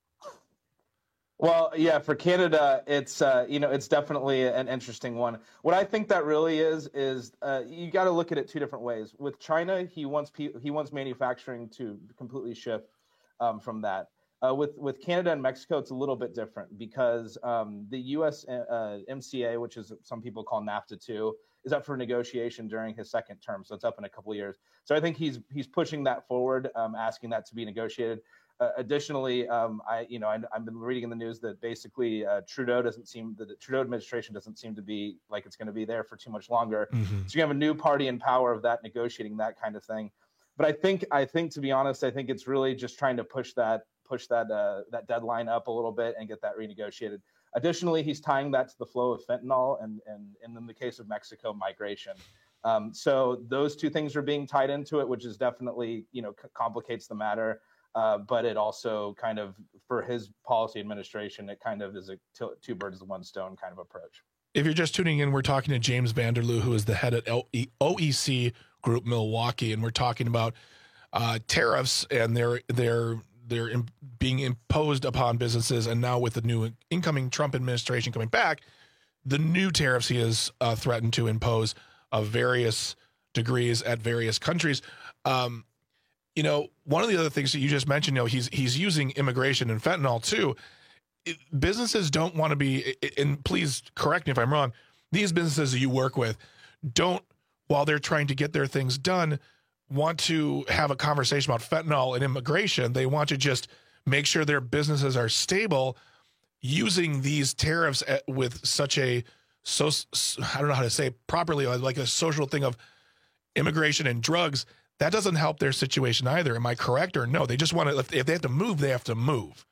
Well, yeah, for Canada, it's uh, you know it's definitely an interesting one. What I think that really is is uh, you got to look at it two different ways. With China, he wants pe- he wants manufacturing to completely shift um, from that. Uh, with with Canada and Mexico, it's a little bit different because um, the U S uh, M C A, which is some people call NAFTA two, is up for negotiation during his second term, so it's up in a couple of years. So I think he's he's pushing that forward, um, asking that to be negotiated. Uh, additionally, um, I, you know, I, I've been reading in the news that basically uh, Trudeau doesn't seem, the Trudeau administration doesn't seem to be like it's going to be there for too much longer. Mm-hmm. So you have a new party in power of that negotiating that kind of thing. But I think, I think to be honest, I think it's really just trying to push that, push that, uh, that deadline up a little bit and get that renegotiated. Additionally, he's tying that to the flow of fentanyl and, and, and in the case of Mexico, migration. Um, so those two things are being tied into it, which is definitely, you know, c- complicates the matter. Uh, but it also kind of, for his policy administration, it kind of is a t- two birds with one stone kind of approach. If you're just tuning in, we're talking to James Vanderloo, who is the head at O E C Group Milwaukee, and we're talking about uh, tariffs and their their they're in, being imposed upon businesses. And now with the new incoming Trump administration coming back, the new tariffs he has uh, threatened to impose of various degrees at various countries. Um, You know, one of the other things that you just mentioned, you know, he's he's using immigration and fentanyl too. It, businesses don't want to be, and please correct me if I'm wrong, these businesses that you work with don't, while they're trying to get their things done, want to have a conversation about fentanyl and immigration. They want to just make sure their businesses are stable using these tariffs at, with such a, so I don't know how to say it properly, like a social thing of immigration and drugs. That doesn't help their situation either. Am I correct or no? They just want to, if they have to move, they have to move.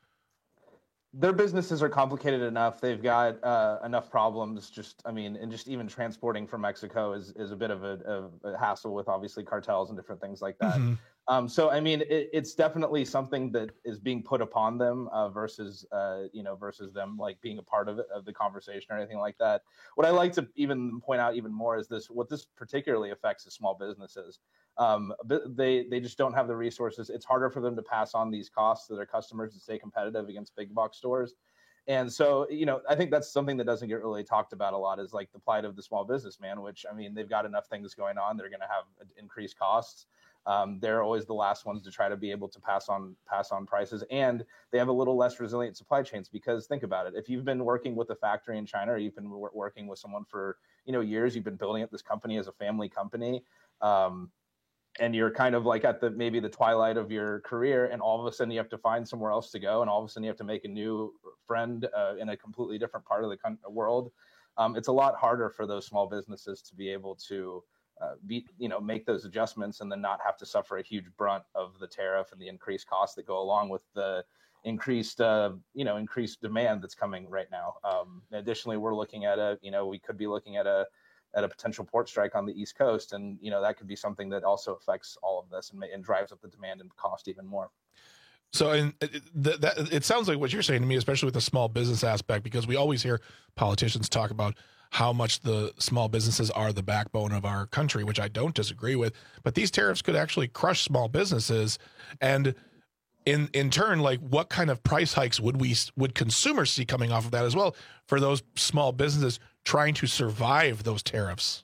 Their businesses are complicated enough. They've got uh, enough problems. Just, I mean, and just even transporting from Mexico is, is a bit of a, of a hassle with obviously cartels and different things like that. Mm-hmm. Um, so, I mean, it, it's definitely something that is being put upon them uh, versus, uh, you know, versus them like being a part of it, of the conversation or anything like that. What I like to even point out even more is this, what this particularly affects is small businesses. Um, but they, they just don't have the resources. It's harder for them to pass on these costs to their customers to stay competitive against big box stores. And so, you know, I think that's something that doesn't get really talked about a lot is like the plight of the small businessman, which, I mean, they've got enough things going on. They're going to have increased costs. Um, they're always the last ones to try to be able to pass on pass on prices, and they have a little less resilient supply chains because think about it. If you've been working with a factory in China or you've been w- working with someone for, you know, years, you've been building up this company as a family company, um, and you're kind of like at the maybe the twilight of your career, and all of a sudden you have to find somewhere else to go, and all of a sudden you have to make a new friend uh, in a completely different part of the con- world. Um, it's a lot harder for those small businesses to be able to uh, be, you know, make those adjustments and then not have to suffer a huge brunt of the tariff and the increased costs that go along with the increased, uh, you know, increased demand that's coming right now. Um, additionally, we're looking at a, you know, we could be looking at a at a potential port strike on the East Coast. And, you know, that could be something that also affects all of this and, and drives up the demand and cost even more. So and th- that, it sounds like what you're saying to me, especially with the small business aspect, because we always hear politicians talk about how much the small businesses are the backbone of our country, which I don't disagree with. But these tariffs could actually crush small businesses. And in in turn, like what kind of price hikes would we would consumers see coming off of that as well for those small businesses trying to survive those tariffs?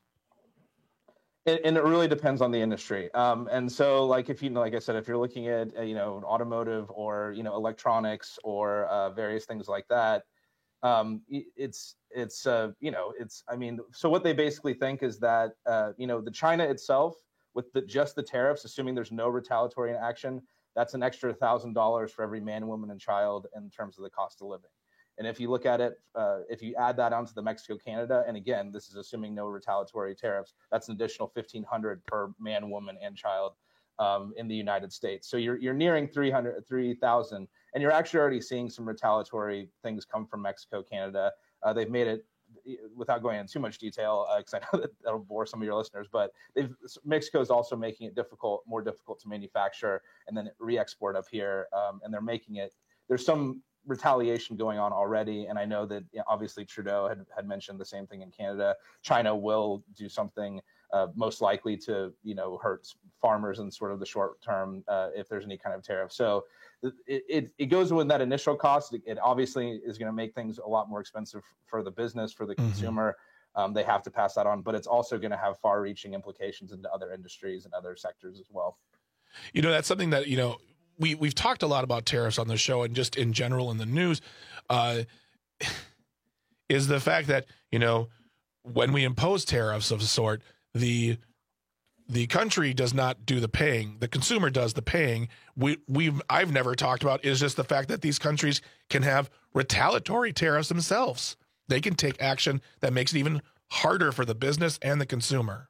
And, and it really depends on the industry. Um, and so, like if you know, like I said, if you're looking at uh, you know automotive or you know electronics or uh, various things like that, um, it's it's uh, you know it's I mean, so what they basically think is that uh, you know the China itself with the, just the tariffs, assuming there's no retaliatory action, that's an extra one thousand dollars for every man, woman, and child in terms of the cost of living. And if you look at it, uh, if you add that onto the Mexico-Canada, and again, this is assuming no retaliatory tariffs, that's an additional fifteen hundred dollars per man, woman, and child um, in the United States. So you're you're nearing three hundred, three thousand, and you're actually already seeing some retaliatory things come from Mexico, Canada. Uh, they've made it, without going into too much detail, because uh, I know that that'll bore some of your listeners, but they've, Mexico is also making it difficult, more difficult to manufacture and then re-export up here, um, and they're making it. There's some retaliation going on already, and I know that you know, obviously Trudeau had, had mentioned the same thing in Canada. China will do something uh, most likely to you know hurt farmers in sort of the short term uh, if there's any kind of tariff. So it, it, it goes with that initial cost. It, it obviously is going to make things a lot more expensive for the business, for the mm-hmm. consumer. Um, they have to pass that on, but it's also going to have far-reaching implications into other industries and other sectors as well. You know, that's something that, you know, We, we've talked a lot about tariffs on the show and just in general in the news, uh, is the fact that, you know, when we impose tariffs of a sort, the the country does not do the paying. The consumer does the paying. We, we've I've never talked about is just the fact that these countries can have retaliatory tariffs themselves. They can take action that makes it even harder for the business and the consumer.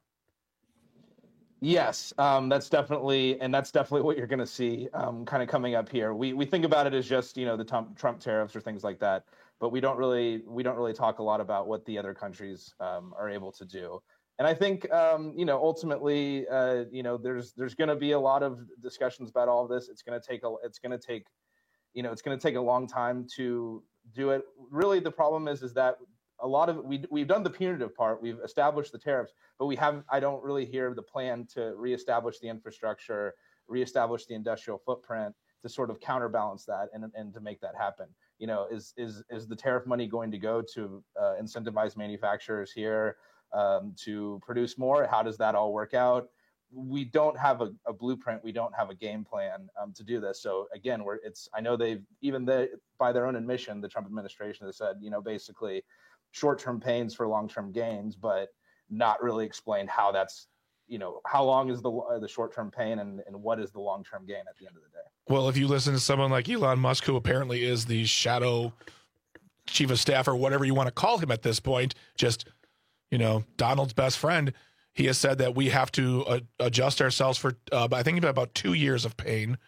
Yes, um, that's definitely, and that's definitely what you're going to see um, kind of coming up here. We we think about it as just, you know, the Trump, Trump tariffs or things like that, but we don't really we don't really talk a lot about what the other countries um, are able to do. And I think, um, you know, ultimately, uh, you know, there's there's going to be a lot of discussions about all of this. It's going to take a it's going to take, you know, it's going to take a long time to do it. Really, the problem is is that a lot of we we've done the punitive part. We've established the tariffs, but we haven't. I don't really hear the plan to reestablish the infrastructure, reestablish the industrial footprint to sort of counterbalance that and and to make that happen. You know, is is is the tariff money going to go to uh, incentivize manufacturers here um, to produce more? How does that all work out? We don't have a, a blueprint. We don't have a game plan um, to do this. So again, we're it's. I know they've even the by their own admission, the Trump administration has said, you know, basically short-term pains for long-term gains, but not really explained how that's, you know, how long is the uh, the short-term pain and, and what is the long-term gain at the end of the day. Well, if you listen to someone like Elon Musk, who apparently is the shadow chief of staff or whatever you want to call him at this point, just, you know, Donald's best friend, he has said that we have to uh, adjust ourselves for, uh, I think, about two years of pain,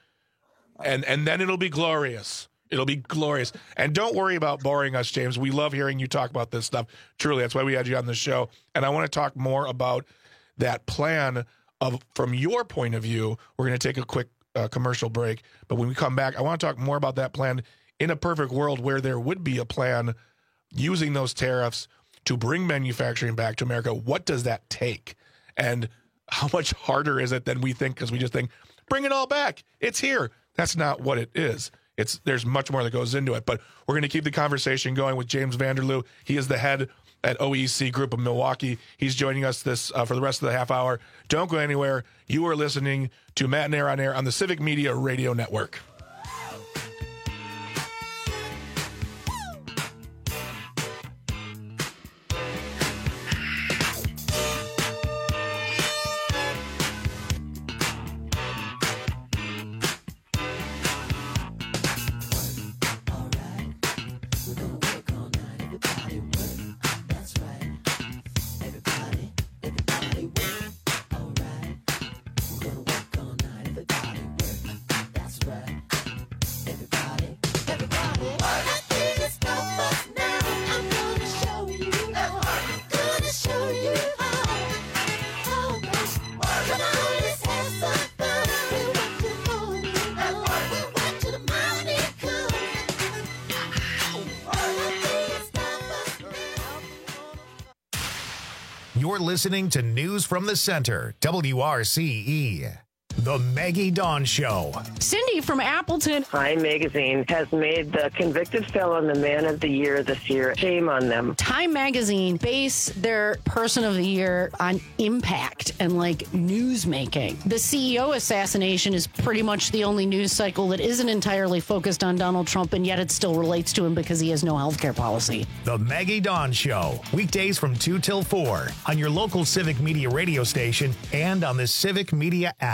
and and then it'll be glorious. It'll be glorious. And don't worry about boring us, James. We love hearing you talk about this stuff. Truly, that's why we had you on the show. And I want to talk more about that plan of from your point of view. We're going to take a quick uh, commercial break. But when we come back, I want to talk more about that plan in a perfect world where there would be a plan using those tariffs to bring manufacturing back to America. What does that take? And how much harder is it than we think? Because we just think, bring it all back. It's here. That's not what it is. It's there's much more that goes into it, but we're going to keep the conversation going with James Vanderloo. He is the head at O E C Group of Milwaukee. He's joining us this uh, for the rest of the half hour. Don't go anywhere. You are listening to Matt and Air on Air on the Civic Media Radio Network. You're listening to News from the Center, W R C E. The Maggie Dawn Show. Cindy from Appleton. Time Magazine has made the convicted felon the man of the year this year. Shame on them. Time Magazine base their person of the year on impact and like news making. The C E O assassination is pretty much the only news cycle that isn't entirely focused on Donald Trump, and yet it still relates to him because he has no health care policy. The Maggie Dawn Show. Weekdays from two till four on your local Civic Media radio station and on the Civic Media app.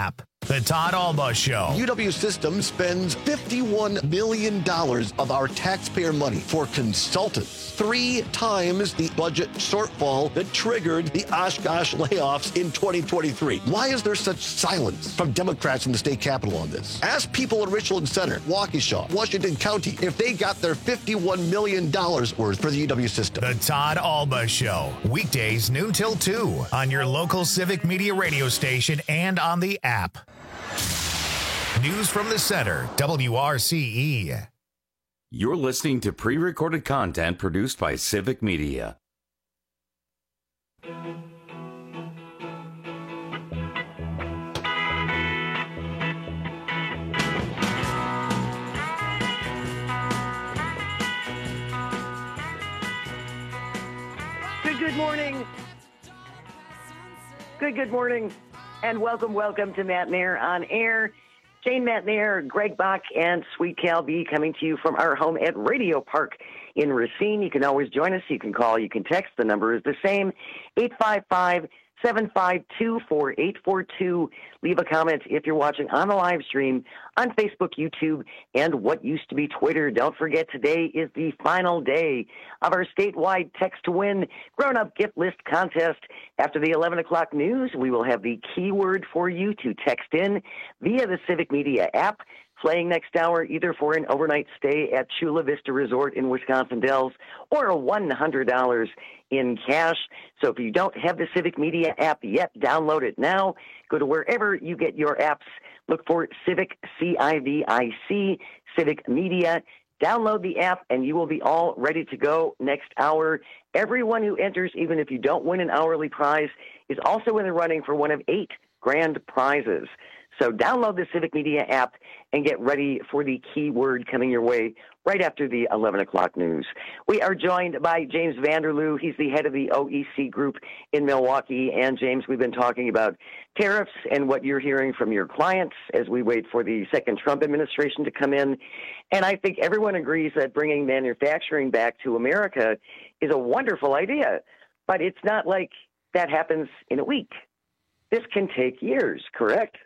The Todd Alba Show. U W Systems spends fifty-one million dollars of our taxpayer money for consultants, three times the budget shortfall that triggered the Oshkosh layoffs in twenty twenty-three. Why is there such silence from Democrats in the state capitol on this? Ask people in Richland Center, Waukesha, Washington County if they got their fifty-one million dollars worth for the U W system. The Todd Alba Show. Weekdays noon till two on your local Civic Media radio station and on the app. News from the center, W R C E. You're listening to pre-recorded content produced by Civic Media. Good, good morning. Good, good morning. And welcome, welcome to Matt and Air on Air. Jane Matt and Air, Greg Bach, and Sweet Cal B coming to you from our home at Radio Park in Racine. You can always join us. You can call. You can text. The number is the same, eight five five, seven five two, four eight four two. Leave a comment if you're watching on the live stream on Facebook, YouTube, and what used to be Twitter. Don't forget, today is the final day of our statewide Text to Win grown-up gift list contest. After the eleven o'clock news, we will have the keyword for you to text in via the Civic Media app. Playing next hour either for an overnight stay at Chula Vista Resort in Wisconsin Dells or a one hundred dollars in cash. So if you don't have the Civic Media app yet, download it now. Go to wherever you get your apps. Look for Civic, C I V I C, Civic Media. Download the app, and you will be all ready to go next hour. Everyone who enters, even if you don't win an hourly prize, is also in the running for one of eight grand prizes. So download the Civic Media app and get ready for the keyword coming your way right after the eleven o'clock news. We are joined by James Vanderloo. He's the head of the O E C group in Milwaukee. And James, we've been talking about tariffs and what you're hearing from your clients as we wait for the second Trump administration to come in. And I think everyone agrees that bringing manufacturing back to America is a wonderful idea. But it's not like that happens in a week. This can take years, correct?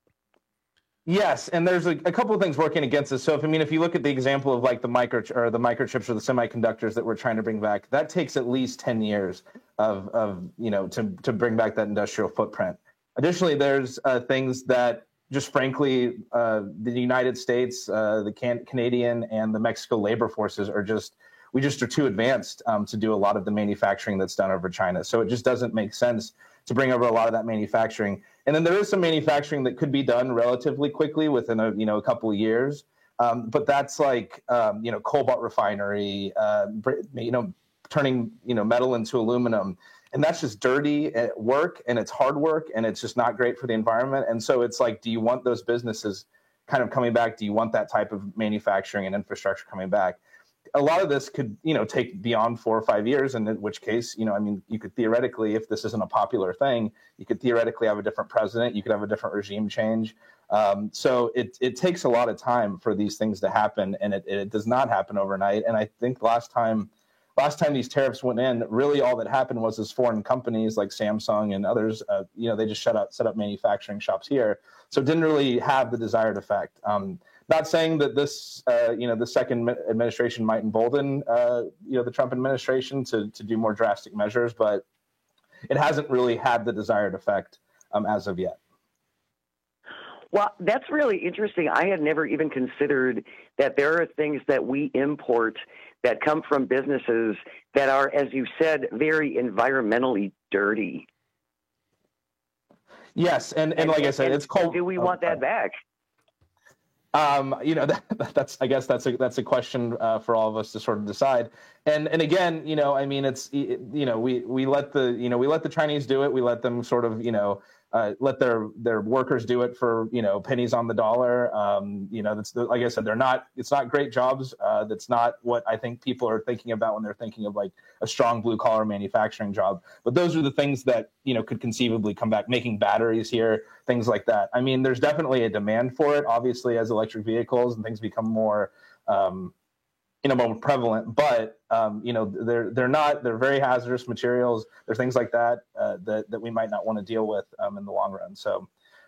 Yes, and there's a, a couple of things working against us. So, if I mean, if you look at the example of like the micro or the microchips or the semiconductors that we're trying to bring back, that takes at least ten years of, of you know, to to bring back that industrial footprint. Additionally, there's uh, things that just frankly, uh, the United States, uh, the can- Canadian, and the Mexico labor forces are just we just are too advanced um, to do a lot of the manufacturing that's done over China. So it just doesn't make sense to bring over a lot of that manufacturing. And then there is some manufacturing that could be done relatively quickly within a you know a couple of years. Um, but that's like um, you know cobalt refinery, uh, you know turning you know metal into aluminum, and that's just dirty work and it's hard work and it's just not great for the environment. And so it's like, do you want those businesses kind of coming back? Do you want that type of manufacturing and infrastructure coming back? A lot of this could, you know, take beyond four or five years, and in which case, you know, I mean, you could theoretically, if this isn't a popular thing, you could theoretically have a different president, you could have a different regime change. Um, so it it takes a lot of time for these things to happen, and it, it does not happen overnight. And I think last time, last time these tariffs went in, really all that happened was these foreign companies like Samsung and others, uh, you know, they just shut up, set up manufacturing shops here. So it didn't really have the desired effect. Um, Not saying that this, uh, you know, the second administration might embolden, uh, you know, the Trump administration to to do more drastic measures, but it hasn't really had the desired effect um, as of yet. Well, that's really interesting. I had never even considered that there are things that we import that come from businesses that are, as you said, very environmentally dirty. Yes, and, and, and like I said, it's called. Do we want that back? Um, you know, that, that's, I guess that's a, that's a question uh, for all of us to sort of decide. And, and again, you know, I mean, it's, you know, we, we let the, you know, we let the Chinese do it. We let them sort of, you know, uh, let their, their workers do it for, you know, pennies on the dollar. Um, you know, that's the, like I said, they're not, it's not great jobs. Uh, that's not what I think people are thinking about when they're thinking of like a strong blue collar manufacturing job. But those are the things that, you know, could conceivably come back, making batteries here, things like that. I mean, there's definitely a demand for it, obviously, as electric vehicles and things become more, um, you know, more prevalent, but, um, you know, they're, they're not, they're very hazardous materials. There's things like that, uh, that, that we might not want to deal with, um, in the long run. So,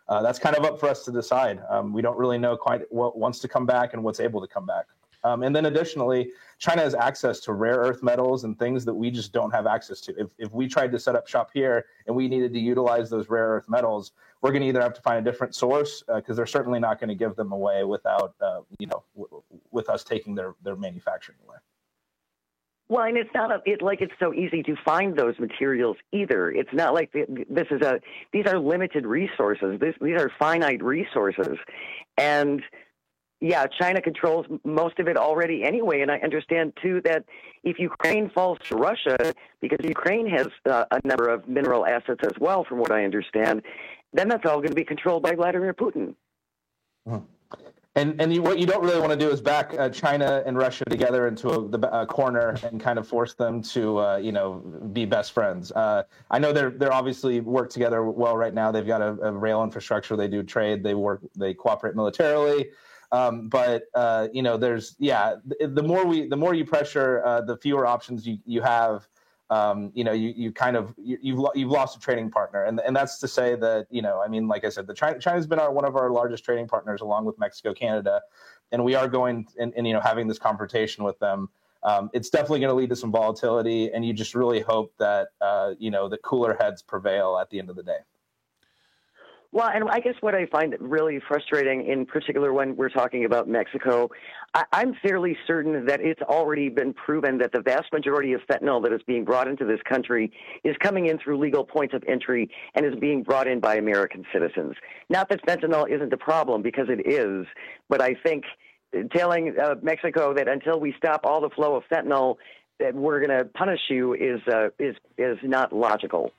uh, that's kind of up for us to decide. Um, we don't really know quite what wants to come back and what's able to come back. Um, and then additionally, China has access to rare earth metals and things that we just don't have access to. If, if we tried to set up shop here and we needed to utilize those rare earth metals, we're going to either have to find a different source because uh, they're certainly not going to give them away without, uh, you know, w- with us taking their, their manufacturing away. Well, and it's not a, it, like it's so easy to find those materials either. It's not like the, this is a, these are limited resources. This, these are finite resources. And yeah, China controls most of it already anyway. And I understand, too, that if Ukraine falls to Russia, because Ukraine has uh, a number of mineral assets as well, from what I understand, then that's all going to be controlled by Vladimir Putin. Mm-hmm. And and you, what you don't really want to do is back uh, China and Russia together into a, the a corner and kind of force them to uh, you know be best friends. Uh, I know they're they're obviously work together well right now. They've got a, a rail infrastructure. They do trade. They work. They cooperate militarily. Um, but uh, you know, there's yeah. The, the more we the more you pressure, uh, the fewer options you you have. Um, you know, you, you kind of you, you've you've lost a trading partner, and and that's to say that you know, I mean, like I said, the China China's been our, one of our largest trading partners, along with Mexico, Canada, and we are going and, and you know having this confrontation with them. Um, it's definitely going to lead to some volatility, and you just really hope that uh, you know the cooler heads prevail at the end of the day. Well, and I guess what I find really frustrating, in particular when we're talking about Mexico, I, I'm fairly certain that it's already been proven that the vast majority of fentanyl that is being brought into this country is coming in through legal points of entry and is being brought in by American citizens. Not that fentanyl isn't a problem, because it is, but I think telling uh, Mexico that until we stop all the flow of fentanyl, that we're going to punish you is uh, is is not logical.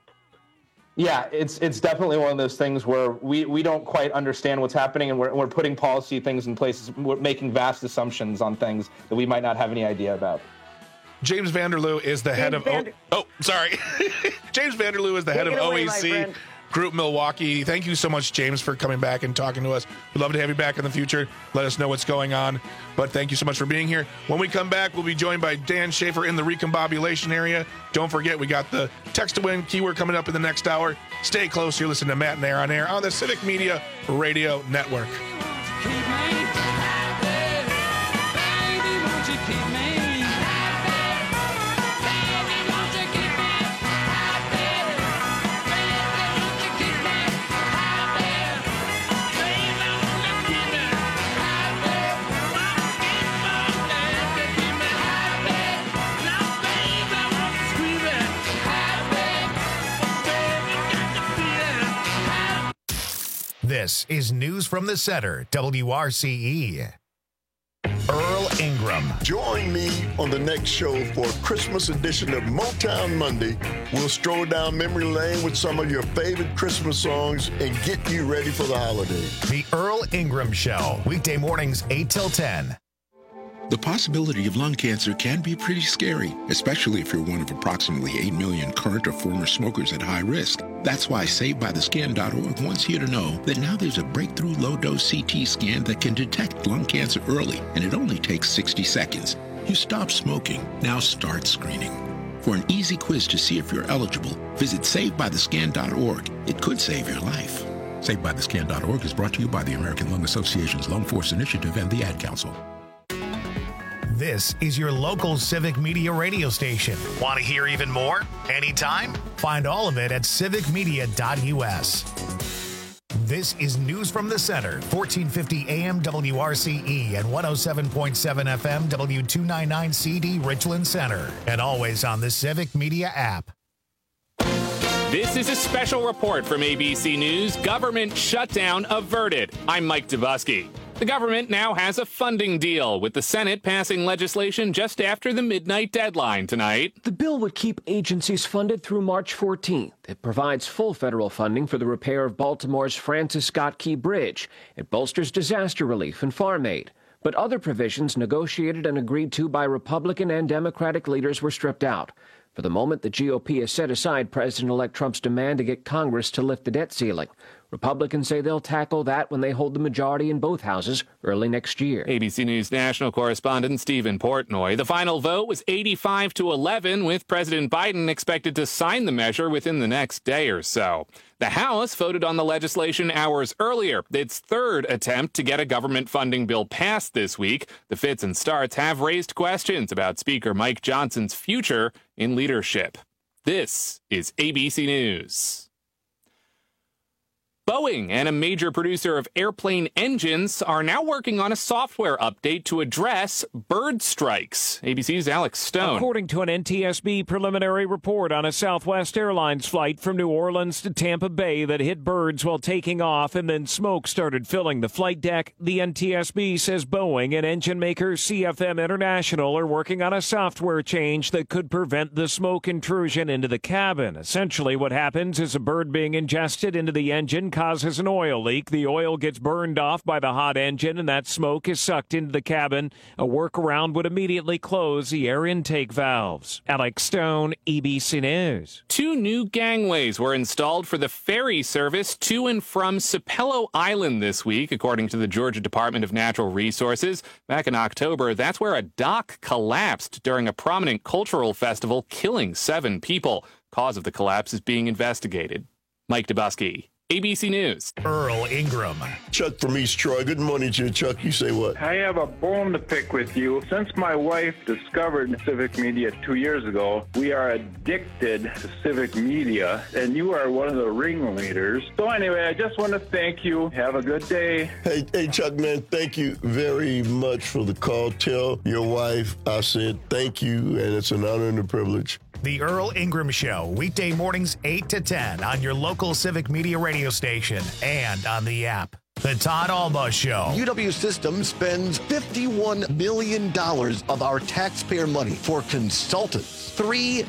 Yeah, it's it's definitely one of those things where we, we don't quite understand what's happening, and we're we're putting policy things in place. We're making vast assumptions on things that we might not have any idea about. James Vanderloo is the head James of Vander- o- oh sorry, James Vanderloo is the head Take of it away, O A C my friend. Group Milwaukee. Thank you so much, James, for coming back and talking to us. We'd love to have you back in the future. Let us know what's going on. But thank you so much for being here. When we come back, we'll be joined by Dan Schaefer in the recombobulation area. Don't forget, we got the text to win keyword coming up in the next hour. Stay close. You're listening to Matt and Air on Air on the Civic Media Radio Network. This is News from the Center, W R C E. Earl Ingram. Join me on the next show for a Christmas edition of Motown Monday. We'll stroll down memory lane with some of your favorite Christmas songs and get you ready for the holidays. The Earl Ingram Show, weekday mornings eight till ten. The possibility of lung cancer can be pretty scary, especially if you're one of approximately eight million current or former smokers at high risk. That's why Saved By The Scan dot org wants you to know that now there's a breakthrough low-dose C T scan that can detect lung cancer early, and it only takes sixty seconds. You stop smoking, now start screening. For an easy quiz to see if you're eligible, visit Saved By The Scan dot org. It could save your life. Saved By The Scan dot org is brought to you by the American Lung Association's Lung Force Initiative and the Ad Council. This is your local Civic Media radio station. Want to hear even more? Anytime? Find all of it at civic media dot u s. This is News from the Center, fourteen fifty A M W R C E and one oh seven point seven F M W two ninety-nine C D Richland Center, and always on the Civic Media app. This is a special report from A B C News. Government shutdown averted. I'm Mike Dubusky. The government now has a funding deal, with the Senate passing legislation just after the midnight deadline tonight. The bill would keep agencies funded through March fourteenth. It provides full federal funding for the repair of Baltimore's Francis Scott Key Bridge. It bolsters disaster relief and farm aid. But other provisions negotiated and agreed to by Republican and Democratic leaders were stripped out. For the moment, the G O P has set aside President-elect Trump's demand to get Congress to lift the debt ceiling. Republicans say they'll tackle that when they hold the majority in both houses early next year. A B C News national correspondent Stephen Portnoy. The final vote was eighty-five to eleven, with President Biden expected to sign the measure within the next day or so. The House voted on the legislation hours earlier, its third attempt to get a government funding bill passed this week. The fits and starts have raised questions about Speaker Mike Johnson's future in leadership. This is A B C News. Boeing and a major producer of airplane engines are now working on a software update to address bird strikes. A B C's Alex Stone. According to an N T S B preliminary report on a Southwest Airlines flight from New Orleans to Tampa Bay that hit birds while taking off and then smoke started filling the flight deck, the N T S B says Boeing and engine maker C F M International are working on a software change that could prevent the smoke intrusion into the cabin. Essentially, what happens is a bird being ingested into the engine causes an oil leak. The oil gets burned off by the hot engine, and that smoke is sucked into the cabin. A workaround would immediately close the air intake valves. Alex Stone, A B C News. Two new gangways were installed for the ferry service to and from Sapelo Island this week, according to the Georgia Department of Natural Resources. Back in October, that's where a dock collapsed during a prominent cultural festival, killing seven people. Cause of the collapse is being investigated. Mike Dubusky, A B C News. Earl Ingram. Chuck from East Troy. Good morning to you, Chuck. You say what? I have a bone to pick with you. Since my wife discovered civic media two years ago, we are addicted to civic media, and you are one of the ringleaders. So anyway, I just want to thank you. Have a good day. Hey, hey, Chuck, man, thank you very much for the call. Tell your wife I said thank you, and it's an honor and a privilege. The Earl Ingram Show, weekday mornings eight to ten on your local Civic Media radio station and on the app. The Todd Alba Show. U W Systems spends fifty-one million dollars of our taxpayer money for consultants. Three